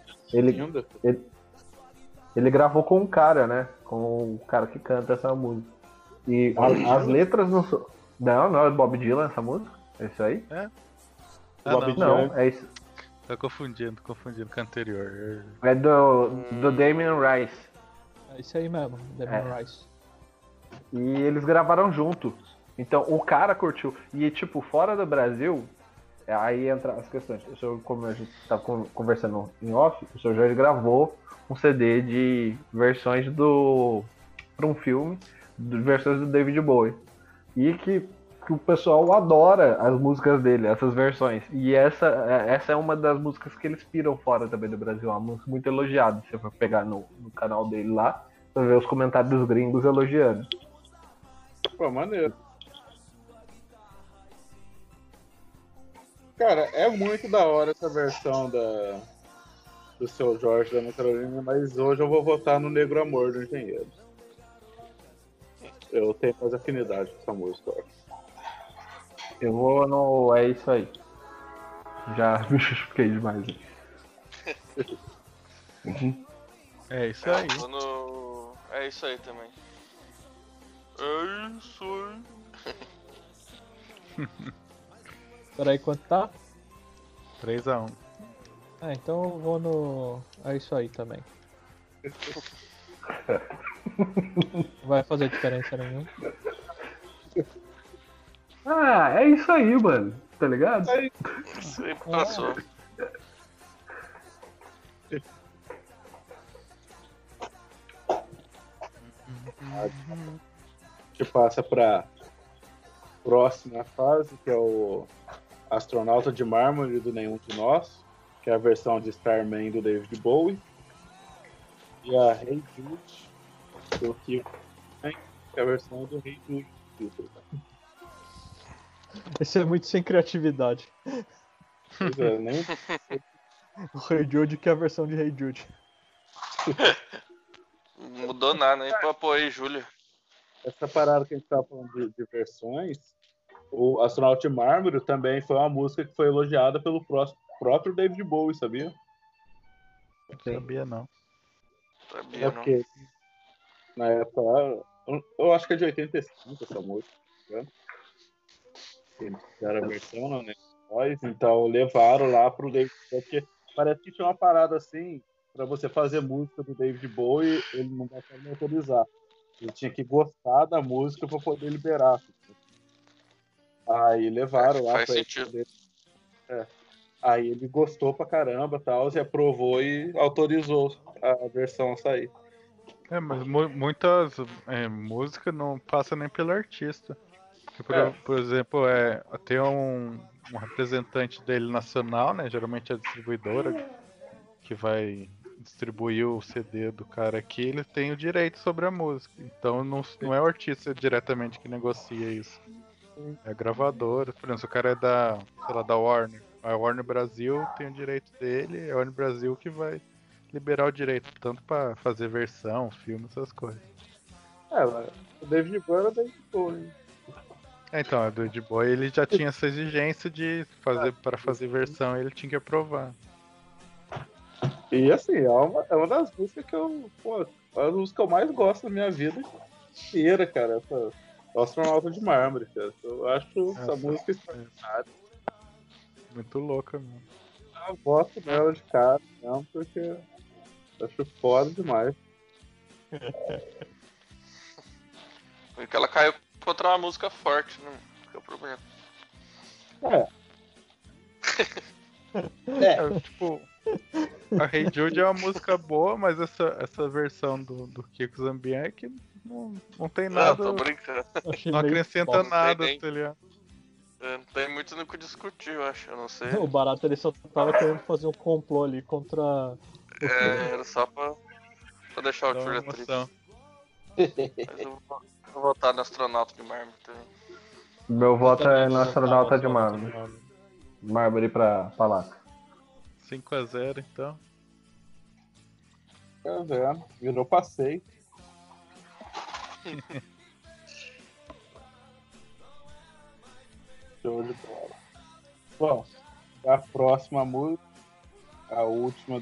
ele gravou com um cara, né? Com o cara que canta essa música. E as letras não são... Não é do Bob Dylan essa música? É isso aí? É? Bob não. Não, é isso. Tô confundindo com o anterior. É do Damien Rice. É isso aí mesmo, Damien Rice. E eles gravaram junto. Então o cara curtiu. E tipo, fora do Brasil, aí entra as questões. Como a gente tá conversando em off, o Seu Jorge gravou um CD de versões para um filme, de versões do David Bowie. E que o pessoal adora as músicas dele, essas versões. E essa é uma das músicas que eles piram fora também do Brasil. Uma música muito elogiada. Se você for pegar no canal dele lá, você ver os comentários dos gringos elogiando. Pô, maneiro. Cara, é muito da hora essa versão do Seu Jorge da Ana Carolina, mas hoje eu vou votar no Negro Amor do Engenheiro. Eu tenho mais afinidade com essa música, eu acho. Eu vou no... É isso aí. Já me justifiquei demais. É isso aí. Tô no... É isso aí também. É isso aí. Peraí, quanto tá? 3x1. Ah, então eu vou no... É isso aí também. Não vai fazer diferença nenhuma. Ah, é isso aí, mano. Tá ligado? Sempre passou. A gente passa para próxima fase, que é o Astronauta de Mármore do Nenhum de Nós, que é a versão de Starman do David Bowie, e a Hey Jude do Keith, que é a versão do Hey Jude. Esse é muito sem criatividade. Pois é, nem... O Hey Jude que é a versão de Hey Jude. Não mudou nada, nem pra apoiar Júlia. Essa parada que a gente tava falando de versões, o Astronauta de Mármore também foi uma música que foi elogiada pelo próprio David Bowie, sabia? Não sabia não. Sabia, não. Porque na época, eu acho que é de 85 essa música, né? Eles fizeram a versão, não, né? Então levaram lá pro David Bowie, porque parece que tinha uma parada assim, pra você fazer música do David Bowie, ele não vai me autorizar. Ele tinha que gostar da música pra poder liberar. Aí levaram lá faz pra sentido. ele. Aí ele gostou pra caramba, tal, e aprovou e autorizou a versão a sair. Mas muitas músicas não passam nem pelo artista. Por exemplo, tem um representante dele nacional, né? Geralmente a distribuidora que vai distribuir o CD do cara aqui, ele tem o direito sobre a música. Então não é o artista diretamente que negocia isso. É a gravadora. Por exemplo, se o cara é da Warner. A Warner Brasil tem o direito dele, é a Warner Brasil que vai liberar o direito, tanto pra fazer versão, filme, essas coisas. O David Bowie era David Bowie. Então, o David Bowie ele já tinha essa exigência de para fazer versão, ele tinha que aprovar. E assim, é uma das músicas que eu. Pô, é uma das músicas que eu mais gosto da minha vida inteira, cara. O Astronauta de Mármore, cara. Eu acho essa música extraordinária. Muito louca mesmo. Eu gosto dela de cara mesmo, porque eu acho foda demais. Porque ela caiu contra uma música forte, não é o problema. Tipo, a Hey Jude é uma música boa, mas essa versão do Kiko Zambianchi não tem nada. Não, tô brincando. Não acrescenta nada, tá ligado? Não tem muito no que discutir, eu acho, eu não sei. O Barata ele só tava querendo fazer um complô ali contra. Era só pra deixar o Júlia triste. Mas eu vou votar no Astronauta de Mármore também. Meu voto é no Astronauta de Mármore. Mármore pra Palaca. 5-0, então. Tá vendo? Virou passeio. Show de bola. Bom, a próxima música, a última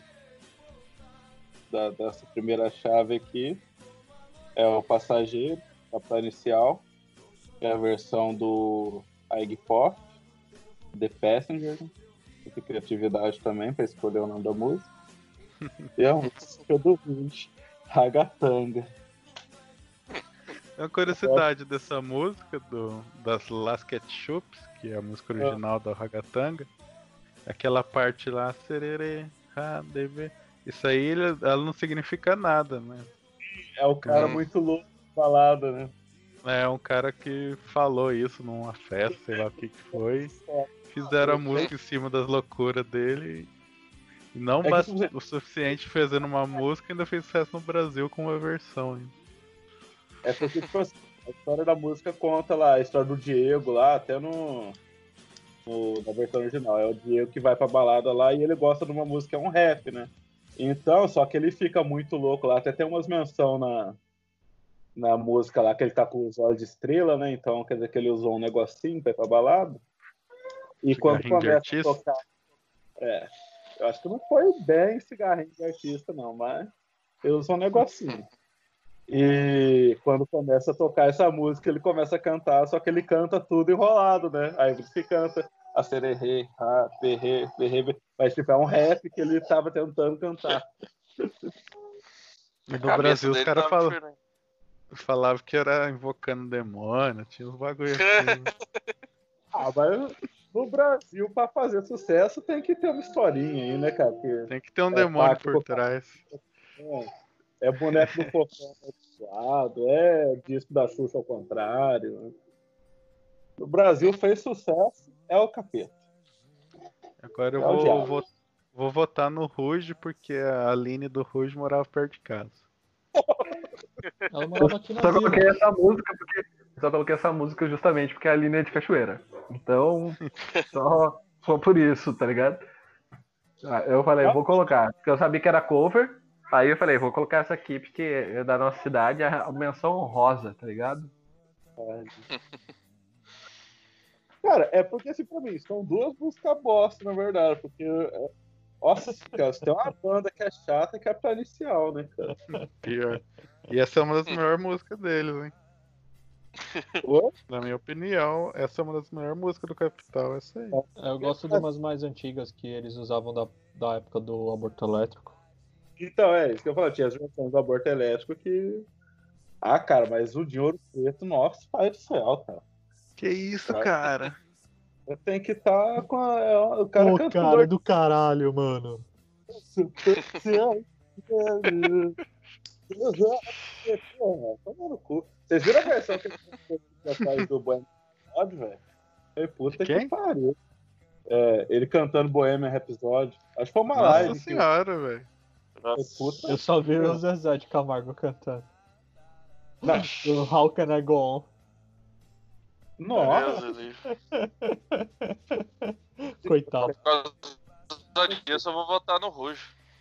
dessa primeira chave aqui, é o Passageiro, a inicial, que é a versão do Iggy Pop, The Passenger, tem criatividade também para escolher o nome da música. E a música do Vinci, Ragatanga. Uma curiosidade dessa música, das Las Ketchups, que é a música original da Ragatanga, aquela parte lá, sererê, deve. Isso aí ela não significa nada, né? É o cara muito louco balada, né? É um cara que falou isso numa festa, sei lá o que foi. Fizeram a música em cima das loucuras dele. E não bastou o suficiente fazendo uma música, ainda fez sucesso no Brasil com uma versão. Hein? É porque, tipo assim, a história da música conta lá a história do Diego lá, até na versão original. É o Diego que vai pra balada lá e ele gosta de uma música, é um rap, né? Então, só que ele fica muito louco lá. Até tem umas menções na música lá que ele tá com os olhos de estrela, né? Então, quer dizer que ele usou um negocinho pra ir pra balada. E quando começa a tocar... eu acho que não foi bem cigarrinho de artista, não, mas ele usou um negocinho. E quando começa a tocar essa música, ele começa a cantar, só que ele canta tudo enrolado, né? Aí você canta a sererê, a perrê, perrê, mas tipo, é um rap que ele tava tentando cantar. E no Brasil os caras falavam que era invocando demônio, tinha uns bagulho assim. Mas no Brasil, pra fazer sucesso, tem que ter uma historinha aí, né, cara? Porque tem que ter um demônio por trás. É boneco do Fofão abençoado, é disco da Xuxa ao contrário. Né? No Brasil fez sucesso, é o capeta. Agora eu vou votar no Ruge, porque a Aline do Ruge morava perto de casa. Ela morava aqui na Só vila. coloquei essa música justamente porque a Aline é de Cachoeira. Então, só por isso, tá ligado? Eu falei, vou colocar, porque eu sabia que era cover. Aí eu falei, vou colocar essa aqui porque é da nossa cidade, é a menção honrosa, tá ligado? Cara, é porque assim, pra mim, são duas músicas bosta, na verdade, porque nossa, cara, tem uma banda que é chata que é pra inicial, né, cara? Pior. E essa é uma das melhores músicas deles, hein? Oi? Na minha opinião, essa é uma das melhores músicas do Capital, essa aí. Eu gosto de umas mais antigas que eles usavam da época do aborto elétrico. Então, é isso que eu falo, tinha as versões do aborto elétrico que... Ah, cara, mas o de Ouro Preto, nossa, pai do céu, cara. Que isso, cara? Eu tenho que estar com o cara Pô, cantando. cara, do caralho, mano. Vocês viram a versão que ele faz do Bohemian Rhapsody, velho? Puta que pariu. Ele cantando Bohemian Rhapsody. Acho que foi uma live. Nossa senhora, velho. Eu só vi o Zezé de Camargo cantando. O How Can I Go On? Nossa. Coitado. Por causa disso, eu vou votar no Ruge.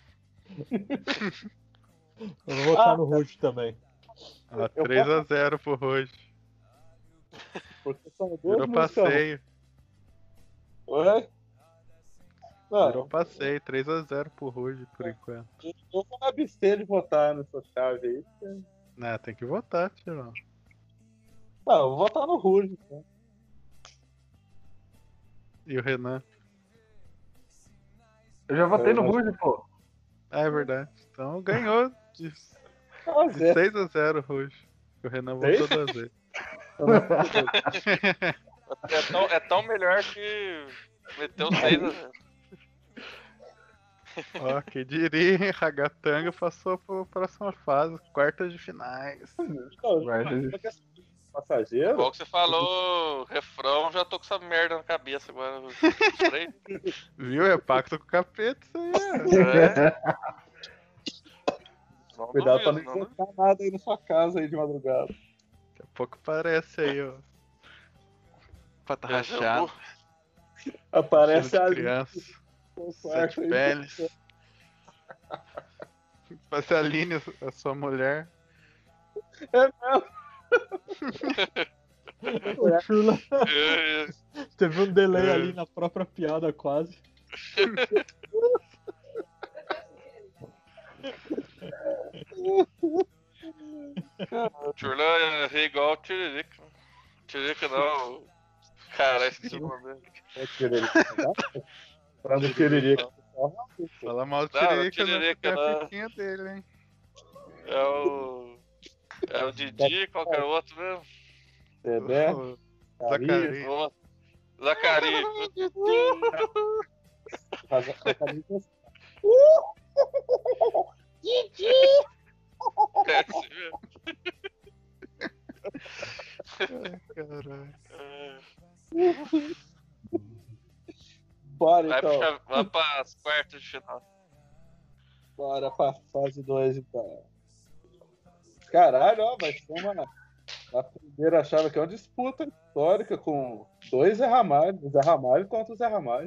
Eu vou votar no Ruge também. 3-0 pro Ruge. Porque são duas Virou passeio. Oi? Virou passeio, 3-0 pro Ruge por enquanto. Eu vou abster de votar nessa chave aí. Não, tem que votar, tio. Não, eu vou votar no Ruge. Né? E o Renan? Eu já votei no Ruge, pô. É verdade. Então ganhou de 6-0 o Ruge. O Renan votou 2 vezes. É tão melhor que meteu 6-0. Ó, que diria, hein? Ragatanga passou pra próxima fase, quartas de finais. Passageiro? Igual que você falou, refrão, já tô com essa merda na cabeça agora. Viu? É pacto com o capeta isso aí. Cuidado pra não encontrar nada aí na sua casa aí de madrugada. Daqui a pouco aparece aí, ó. Pata rachada. Aparece a criança. Sete peles. Parece a Aline, a sua mulher. É mesmo. O Chula teve um delay ali na própria piada quase. O Chula é igual o Tiririca. Tiririca não. Cara, esqueci o nome dele. É Tiririca. Pra no Tiririca. Fala mal do Tiririca na fiquinha dele, hein? É o Didi, qualquer outro mesmo. Dedé? Zacarias. Didi! Caralho. Bora então. Vai para as quartas de final. Bora pra fase 2 então. Caralho, ó, vai ser a primeira chave aqui é uma disputa histórica com dois Zé Ramalho. O Zé Ramalho contra o Zé Ramalho.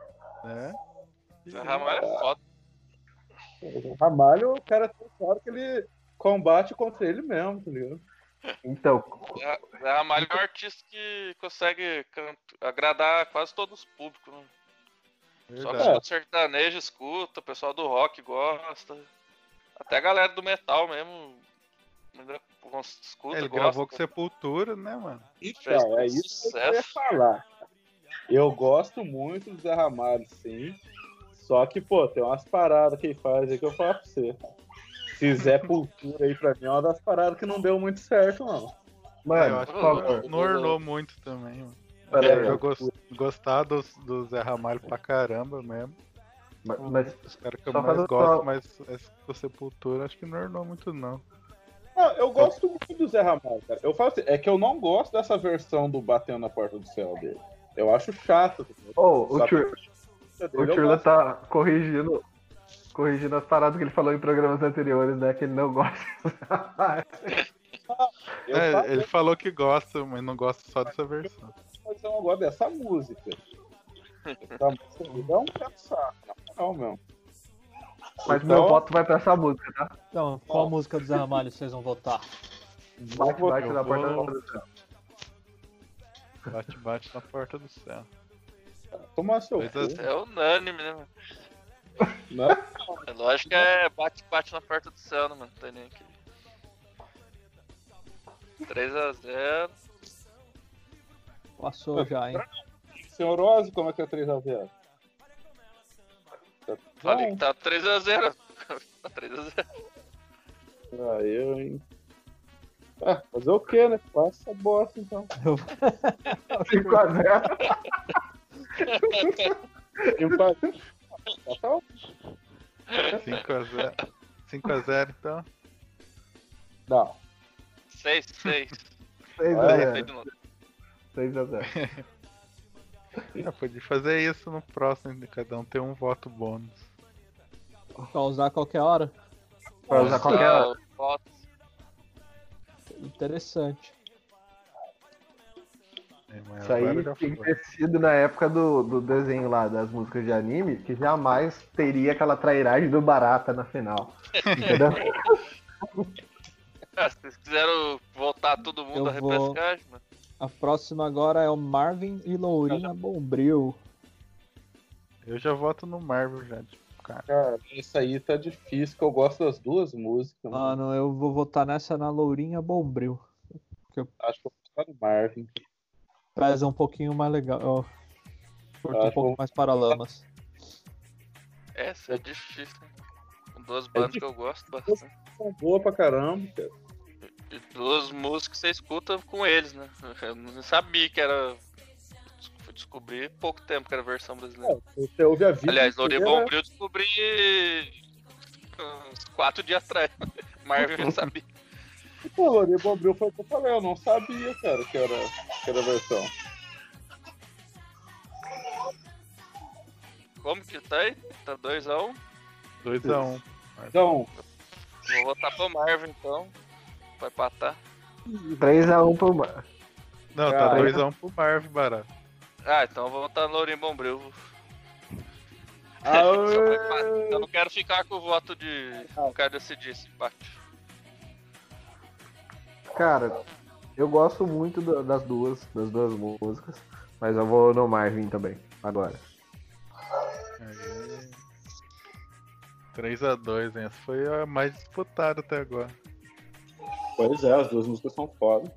Zé Ramalho é foda. O Zé Ramalho, o cara tem claro que ele combate contra ele mesmo, tá ligado? Então. Zé Ramalho é um artista que consegue agradar quase todos os públicos, né? Só que o sertanejo escuta, o pessoal do rock gosta. Até a galera do metal mesmo. Escuta, ele gosta. gravou com Sepultura, né, mano? Então, é isso que eu ia falar. Eu gosto muito do Zé Ramalho, sim. Só que, pô, tem umas paradas que ele faz aí que eu falo pra você. Se Zé Cultura aí pra mim é uma das paradas que não deu muito certo, não. Mano, eu acho que não ornou muito também, mano. Eu gostar do Zé Ramalho pra caramba mesmo. Mas os caras que eu mais gosto, mas do Sepultura acho que não ornou muito, não. Não, eu gosto muito do Zé Ramalho, cara. Eu falo assim, é que eu não gosto dessa versão do Batendo na Porta do Céu dele. Eu acho chato. O Churla tá corrigindo as paradas que ele falou em programas anteriores, né? Que ele não gosta. Ele falou que gosta, mas não gosta só dessa versão. Mas eu não gosto dessa música. Essa música é um caçar, não, meu. Mas então, meu voto vai pra essa música, tá? Então, qual música do Zé Ramalho vocês vão votar? Bate na porta do céu. Bate na porta do céu. Toma seu É unânime, né, mano? Não? É lógico que é bate na porta do céu, né, mano? Não tem nem aqui. 3-0. Passou já, hein? Senhor Ozzy, como é que é 3-0? Falei que tá 3-0. Tá 3-0. Eu, hein? Fazer o que, né? Passa a bosta, então. 5-0. 5-0, então. Não. 6-6. 6-0. Podia fazer isso no próximo, cada um ter um voto bônus. Pra usar a qualquer hora? Pra usar qualquer hora. Interessante. Isso aí tem que ter sido na época do desenho lá, das músicas de anime, que jamais teria aquela trairagem do Barata na final. Entendeu? Se vocês quiseram voltar todo mundo à repescagem, mano. A próxima agora é o Marvin e Lourinha Bombril. Eu já voto no Marvin já, cara, isso aí tá difícil, que eu gosto das duas músicas. Mano, eu vou votar nessa na Lourinha Bombril. Acho que eu vou votar no Marvin. Traz um pouquinho mais legal. Curto um pouco mais Paralamas. Essa é difícil, né? Com duas bandas que eu gosto bastante. São boas pra caramba, cara. E duas músicas que você escuta com eles, né? Eu não sabia que era. Fui descobrir pouco tempo que era a versão brasileira. Você ouve a vida. Aliás, Lourinha Bombril eu descobri uns 4 dias atrás. Marvin eu não sabia. Pô, Lourinha Bombril foi o que eu falei, eu não sabia, cara, que era a versão. Como que tá aí? Tá 2-1? 2-1. Então. Vou votar pro Marvin então. Vai empatar. 3-1 pro Marvin. Não, tá 2-1 pro Marvin, barato. Então eu vou votar no Lourinha Bombril. Eu não quero ficar com o voto de. Não quero decidir esse empate. Cara, eu gosto muito das duas músicas, mas eu vou no Marvin também, agora. 3-2, hein? Essa foi a mais disputada até agora. Pois é, as duas músicas são foda.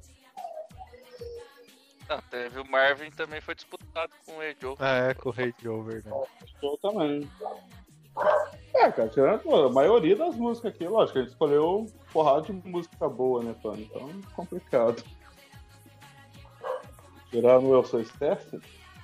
Teve o Marvin também foi disputado com o Hey Joe. Com o Hey Joe, verdade. Eu também. Cara, tirando a maioria das músicas aqui, lógico, a gente escolheu porrada de música boa, né, Tony? Então é complicado. Tirando Eu Sou Stephen.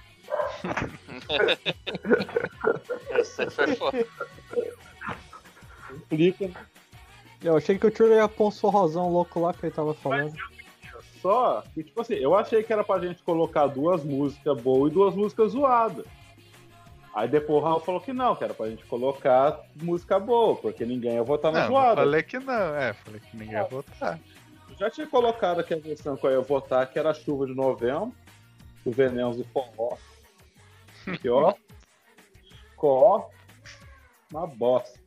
Essa foi foda. Explica, né? Eu achei que o Tio ia pôr um forrozão louco lá que ele tava falando. Só que, tipo assim, eu achei que era pra gente colocar duas músicas boas e duas músicas zoadas. Aí depois o Raul falou que não, que era pra gente colocar música boa, porque ninguém ia votar na zoada. Falei que não, falei que ninguém ia votar. Eu já tinha colocado aqui a versão que eu ia votar, que era Chuva de Novembro, do Venenos e Forró. Aqui, ó, uma bosta.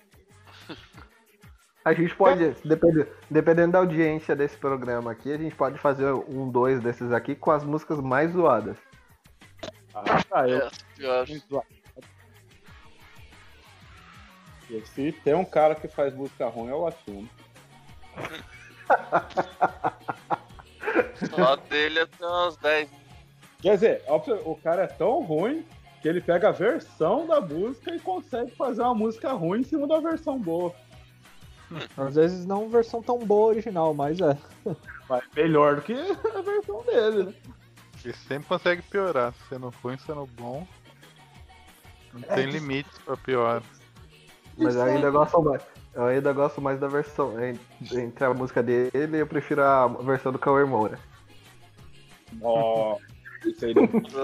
A gente pode, dependendo da audiência desse programa aqui, a gente pode fazer 2 desses aqui com as músicas mais zoadas. Se tem um cara que faz música ruim, é o Latino. Só dele até uns 10. Quer dizer, o cara é tão ruim que ele pega a versão da música e consegue fazer uma música ruim em cima da versão boa. Às vezes não uma versão tão boa original, mas é. Mas melhor do que a versão dele, né? Ele sempre consegue piorar, sendo ruim, sendo bom. Não tem limites pra pior. Mas eu ainda gosto mais da versão. Entre a música dele, eu prefiro a versão do Cauê Moura. Ó, isso aí.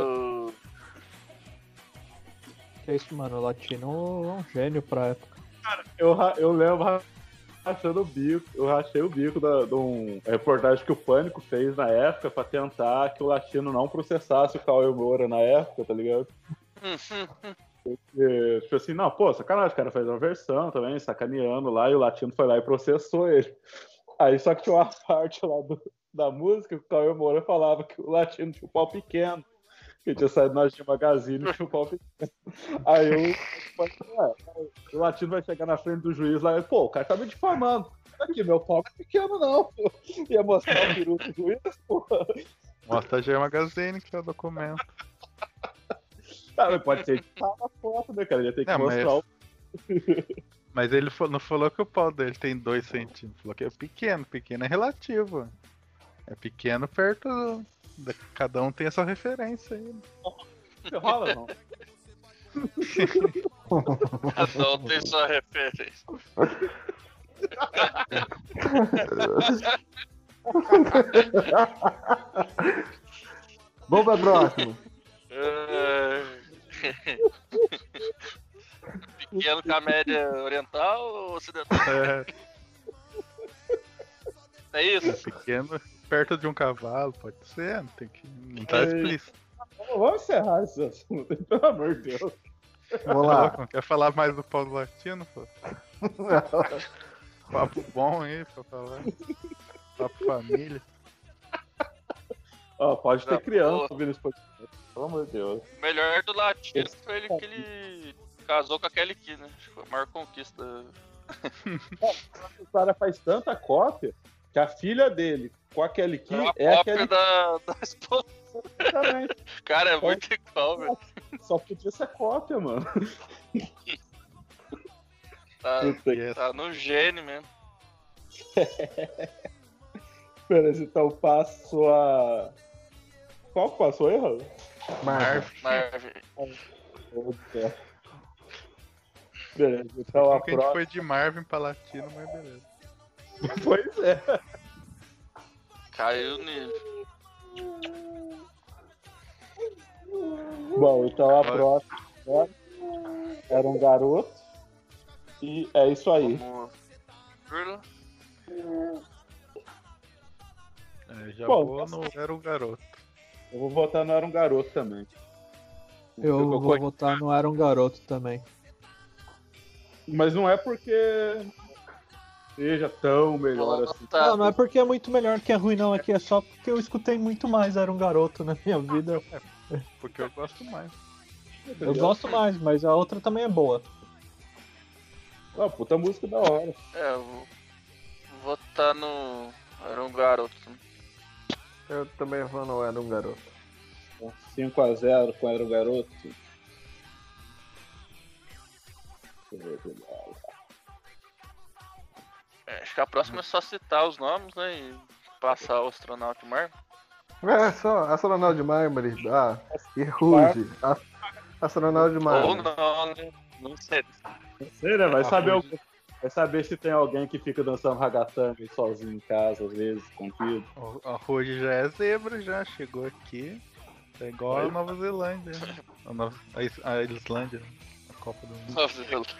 Que isso, mano, o Latino é um gênio pra época. Cara, eu lembro rachando o bico. Eu rachei o bico de um reportagem que o Pânico fez na época pra tentar que o Latino não processasse o Cauê Moura na época, tá ligado? Porque, tipo assim, não, pô, sacanagem, o cara fez uma versão também, sacaneando lá, e o Latino foi lá e processou ele. Aí só que tinha uma parte lá da música que o Cauê Moura falava que o Latino tinha um pau pequeno. Que tinha saído na G Magazine e tinha um pau pequeno. Aí o Latino vai chegar na frente do juiz lá e, pô, o cara tá me difamando. Aqui, meu pau é pequeno, não, pô. Ia mostrar o peru do juiz, pô. Mostra a G Magazine, que é o documento. Ah, pode ser editar na foto, né, cara? Ia ter que mostrar o. Mas ele não falou que o pau dele tem 2 centímetros. Falou que é pequeno. Pequeno é relativo. É pequeno perto. Cada um tem essa referência aí. Não rola, não. Cada um tem sua referência. Vamos pra próxima. Pequeno com a média oriental ou ocidental? É isso? Pequeno perto de um cavalo, pode ser, não tá explícito. Vamos encerrar esse assunto, pelo amor de Deus. Vamos lá. Não quer falar mais do pau do Latino, pô? Papo bom aí pra falar. Papo família. Ó, pode ter criança ouvindo esse podcast, pelo amor de Deus. O melhor do Latino foi ele que ele casou com a Kelly Key, né? Acho que foi a maior conquista. O cara faz tanta cópia que a filha dele com a Kelly Key é a cópia da esposa. Exatamente. Cara, é muito igual, velho. Só podia ser cópia, mano. Tá no gênio mesmo. Beleza, então passo a. Qual que passou aí, Raul? Marvin. Beleza, então a próxima. A gente foi de Marvin pra Latino, mas beleza. Pois é. Caiu nele. Bom, então a próxima era um garoto. E é isso aí. Já vou no Era um Garoto. Eu vou votar no Era um Garoto também. Eu vou votar no Era um Garoto também. Mas não é porque seja tão melhor assim. Não é porque é muito melhor que é ruim, não. Aqui é só porque eu escutei muito mais Era um Garoto na minha vida. Porque eu gosto mais. Eu gosto mais, mas a outra também é boa. Ah, puta música da hora. Eu vou votar no Era um Garoto. Eu também vou no Era um Garoto. 5-0 com Era um Garoto. Acho que a próxima é só citar os nomes, né? E passar o Astronauta Marvel. É, só Astronauta de Mármore, e Ruge. Astronauta de Mármore. Ou não, né? Não sei. Não sei, né? Vai saber se tem alguém que fica dançando ragatanga sozinho em casa, às vezes, contigo. A Ruge já é zebra, já chegou aqui. É igual a Nova Zelândia, né? A Islândia, a Copa do Mundo. Nova Zelândia.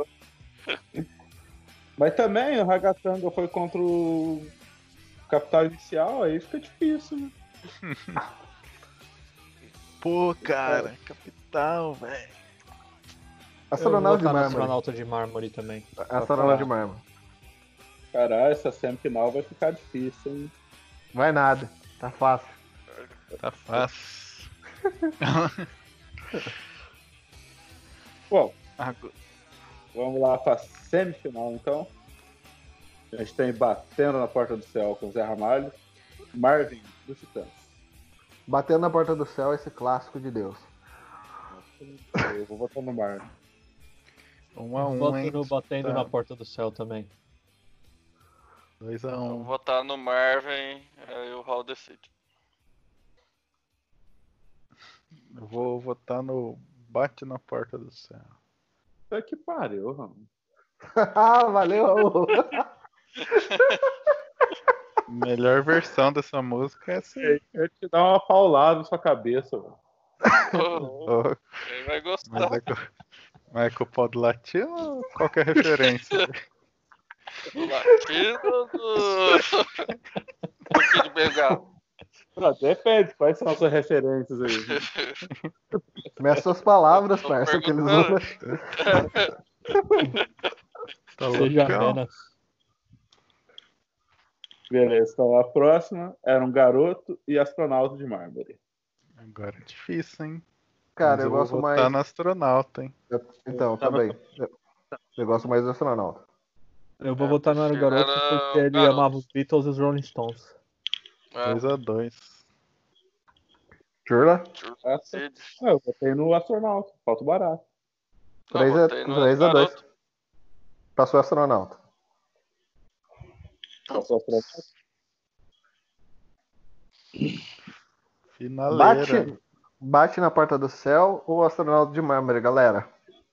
Mas também o ragatanga foi contra o Capital Inicial, aí fica difícil, né? Pô, cara, Capital, velho. Astronauta de Mármore também. Astronauta de Mármore. Caralho, essa semifinal vai ficar difícil, hein? Vai nada, tá fácil. Tá fácil. Bom, vamos lá pra semifinal então. A gente tem Batendo na Porta do Céu com Zé Ramalho, Marvin do Titãs. Batendo na Porta do Céu, esse clássico de Deus. Eu vou votar no Marvin. 1-1, hein? Batendo na Porta do Céu também. 2-1. Vou votar no Marvin e o Raul decide. Eu vou votar no Bate na Porta do Céu. Puta que pariu, mano. Valeu! Melhor versão dessa música é essa aí. Eu te dar uma paulada na sua cabeça, mano. Ele vai gostar. Mas é com o pó do latino ou qualquer referência? Latino do Kid Bengala. Depende, quais são as suas referências aí? Meça suas palavras, parça, que eles vão. Tá Seja loucão? apenas. Beleza, então a próxima era um garoto e astronauta de mármore. Agora é difícil, hein? Cara, Mas eu vou gosto votar mais. no astronauta, hein? Então, também. Eu gosto mais do astronauta. Eu vou votar no Era o prefiro Garoto Era porque o ele Garoto. amava os Beatles e os Rolling Stones. 2-2. Churla? Essa? Eu botei no astronauta, falta o barato. 3-2. Passou o astronauta. Passou o astronauta. Finaleira. Bate na Porta do Céu ou astronauta de mármore, galera?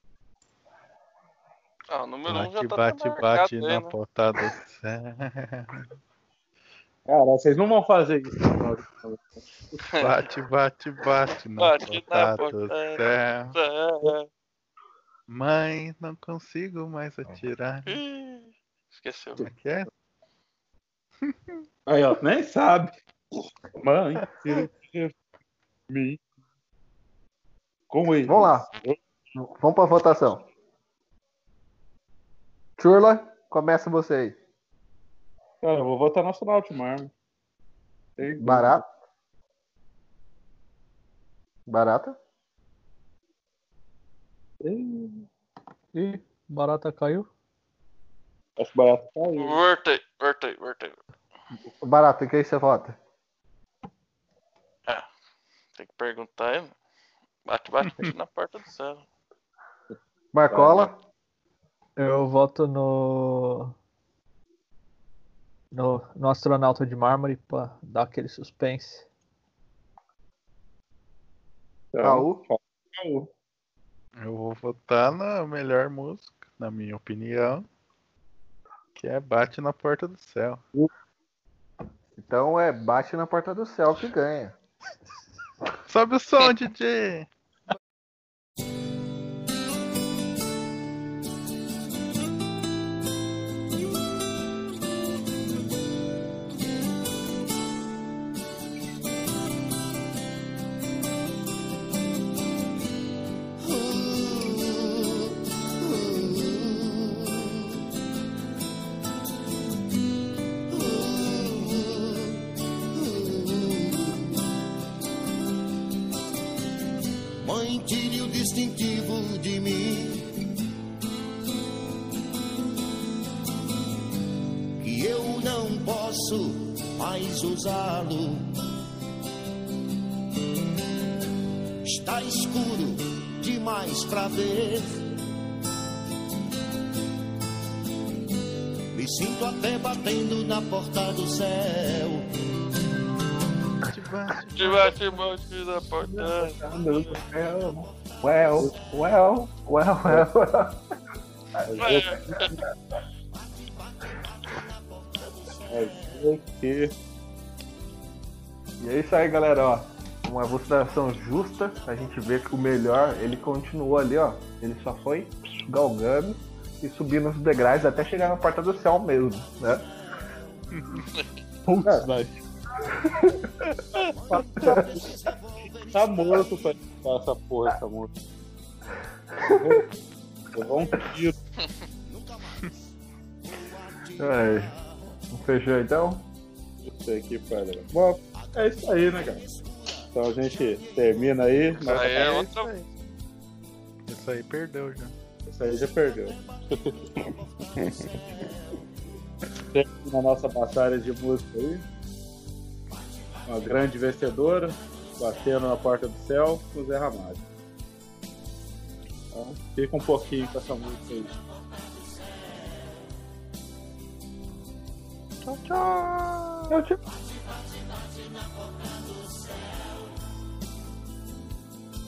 O número 1 já tá Bate marcado aí, na né? porta do céu. Cara, vocês não vão fazer isso. Bate na Bate na porta do porta céu. Mãe, não consigo mais atirar. Ih, esqueceu. Como é que é? Aí, ó, nem sabe. Mãe, me. Como é? Vamos lá. Vamos pra votação. Churla, começa você aí. Cara, eu vou votar no astronauta de mármore. Barata? Ih, barata caiu. Acho que barato tá aí. Voltei. Barata, em quem você vota? Tem que perguntar aí. Bate na porta do céu. Marcola? Eu voto no astronauta de mármore pra dar aquele suspense. Raul? Eu vou votar na melhor música, na minha opinião, que é Bate na Porta do Céu. Então é Bate na Porta do Céu que ganha. Sobe o som, DJ! Mãe, tire o distintivo de mim, que eu não posso mais usá-lo. Está escuro demais pra ver. Me sinto até batendo na porta do céu. Bate na porta. Well. E é isso aí, galera, ó. Uma votação justa. A gente vê que o melhor, ele continuou ali, ó. Ele só foi galgando e subindo os degraus até chegar na Porta do Céu mesmo, né? Putz, velho. Tá morto pra editar essa porra, essa música. Eu vou um tiro. Fechou então? Isso aqui, padrão. Bom, é isso aí, né, cara? Então a gente termina aí. Mas Aí é outra. Isso aí perdeu já. Isso aí já perdeu. Termina a nossa batalha de música aí. Uma grande vencedora, batendo na Porta do Céu, o Zé Ramalho. Então, fica um pouquinho com essa música aí. Tchau.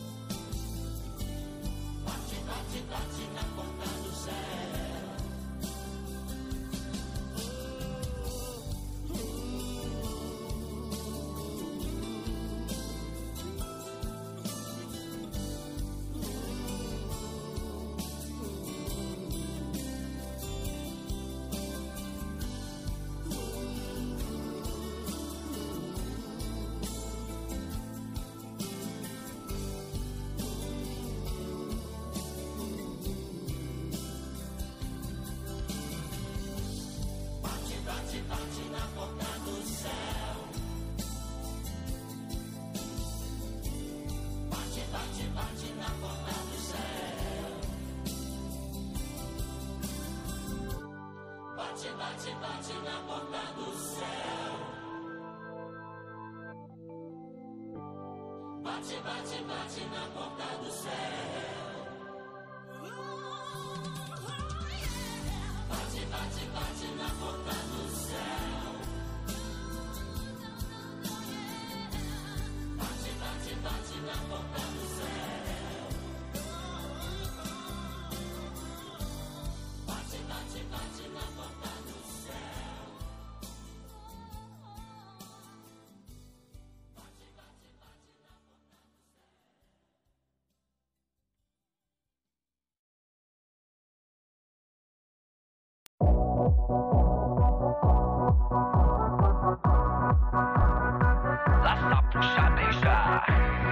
Laça puxa beija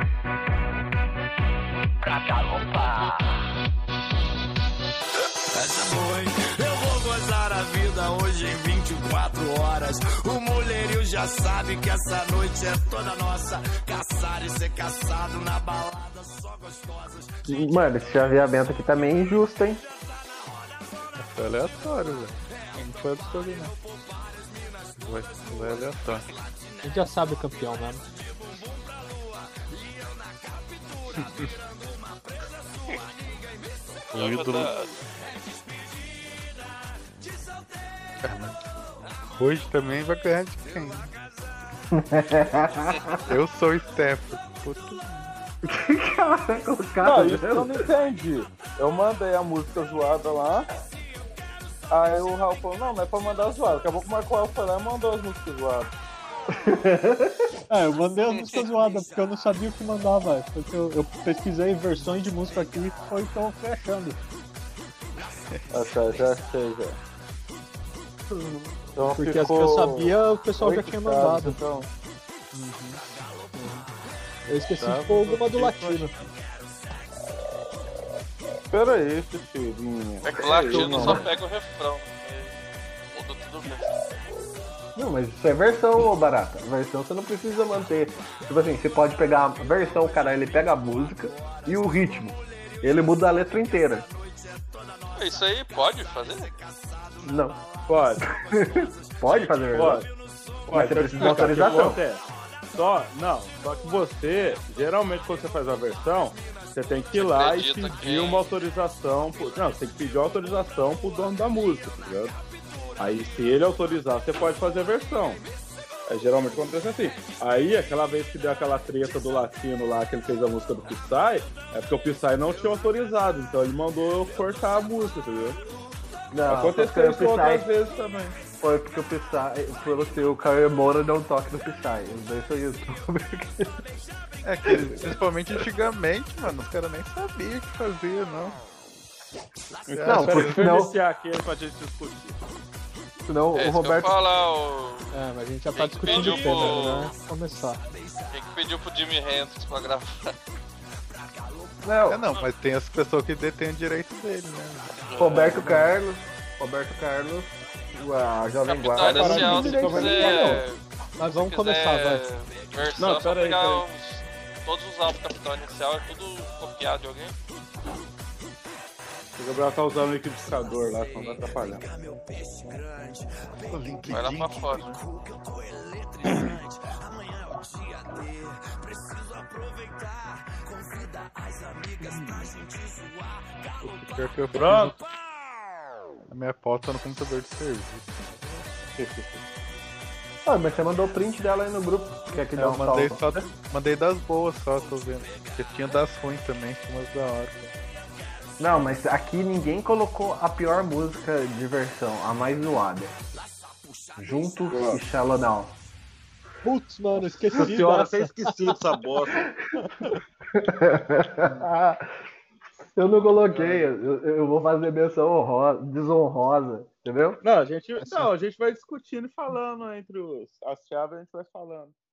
pra galopar. Essa foi, eu vou gozar a vida hoje em 24 horas. O mulherio já sabe que essa noite é toda nossa. Caçar e ser caçado na balada, só gostosas. Mano, esse chaveamento aqui tá meio injusto, hein? É aleatório, velho. Não foi escolher, não. Vai aleatório. A gente já sabe o campeão, né? O ídolo. Hoje também vai ganhar de quem? Eu sou o Stefan. Caraca, o cara. Não, isso eu não entendi. Eu mandei a música zoada lá. Aí o Raul falou, não é pra mandar zoada. Acabou que o Marco foi lá e mandou as músicas zoadas. Eu mandei as músicas zoadas, porque eu não sabia o que mandava. Porque eu pesquisei versões de música aqui e foi então eu fui achando. Já achei, já. Então porque as que eu sabia, o pessoal já tinha mandado. Então. Eu esqueci de pôr alguma do latino. Pera aí, Chichirinho. É que o latino só pega o refrão. Muda tudo bem. Não, mas isso é versão, ô Barata. Versão você não precisa manter. Tipo assim, você pode pegar a versão, cara, ele pega a música e o ritmo. Ele muda a letra inteira. Isso aí pode fazer? Não. Pode. Pode fazer versão? Pode. Mas você precisa de autorização. Só que você, geralmente quando você faz a versão, você tem que ir lá e pedir uma autorização. Não, você tem que pedir uma autorização pro dono da música, tá ligado? Aí se ele autorizar, você pode fazer a versão. Geralmente acontece assim. Aí aquela vez que deu aquela treta do latino lá, que ele fez a música do Psy, é porque o Psy não tinha autorizado, então ele mandou eu cortar a música, entendeu? Não, aconteceu isso outras vezes também. Foi porque o Psy, pelo seu Caemora deu um toque no Psy. Os dois foi isso. É que principalmente antigamente, mano, os caras nem sabiam o que fazia, não. Não, deixa eu iniciar aqui pra gente discutir. Senão o Roberto. Mas a gente já tá discutindo o tema, né? Começar. Quem que pediu pro Jimi Hendrix pra gravar? Não, mas tem as pessoas que detêm o direito dele, né? Roberto Carlos, a Jovem Guarda. Mas vamos começar, vai. Versão, não, pera aí. Todos os álbuns Capital Inicial é tudo copiado de alguém? O Gabriel tá usando o liquidificador lá, então vai atrapalhar. Vai lá pra fora. Pronto. A minha pauta tá no computador de serviço. Mas você mandou o print dela aí no grupo. Quer que eu mandei das boas só, tô vendo. Porque tinha das ruins também, tinha umas da hora. Não, mas aqui ninguém colocou a pior música de versão, a mais zoada. Juntos e Shallow Now. Putz, mano, esqueci. Nossa senhora, você esqueci dessa bosta. Eu não coloquei, eu vou fazer menção desonrosa, entendeu? Não, a gente vai discutindo e falando entre as chaves, a gente vai falando.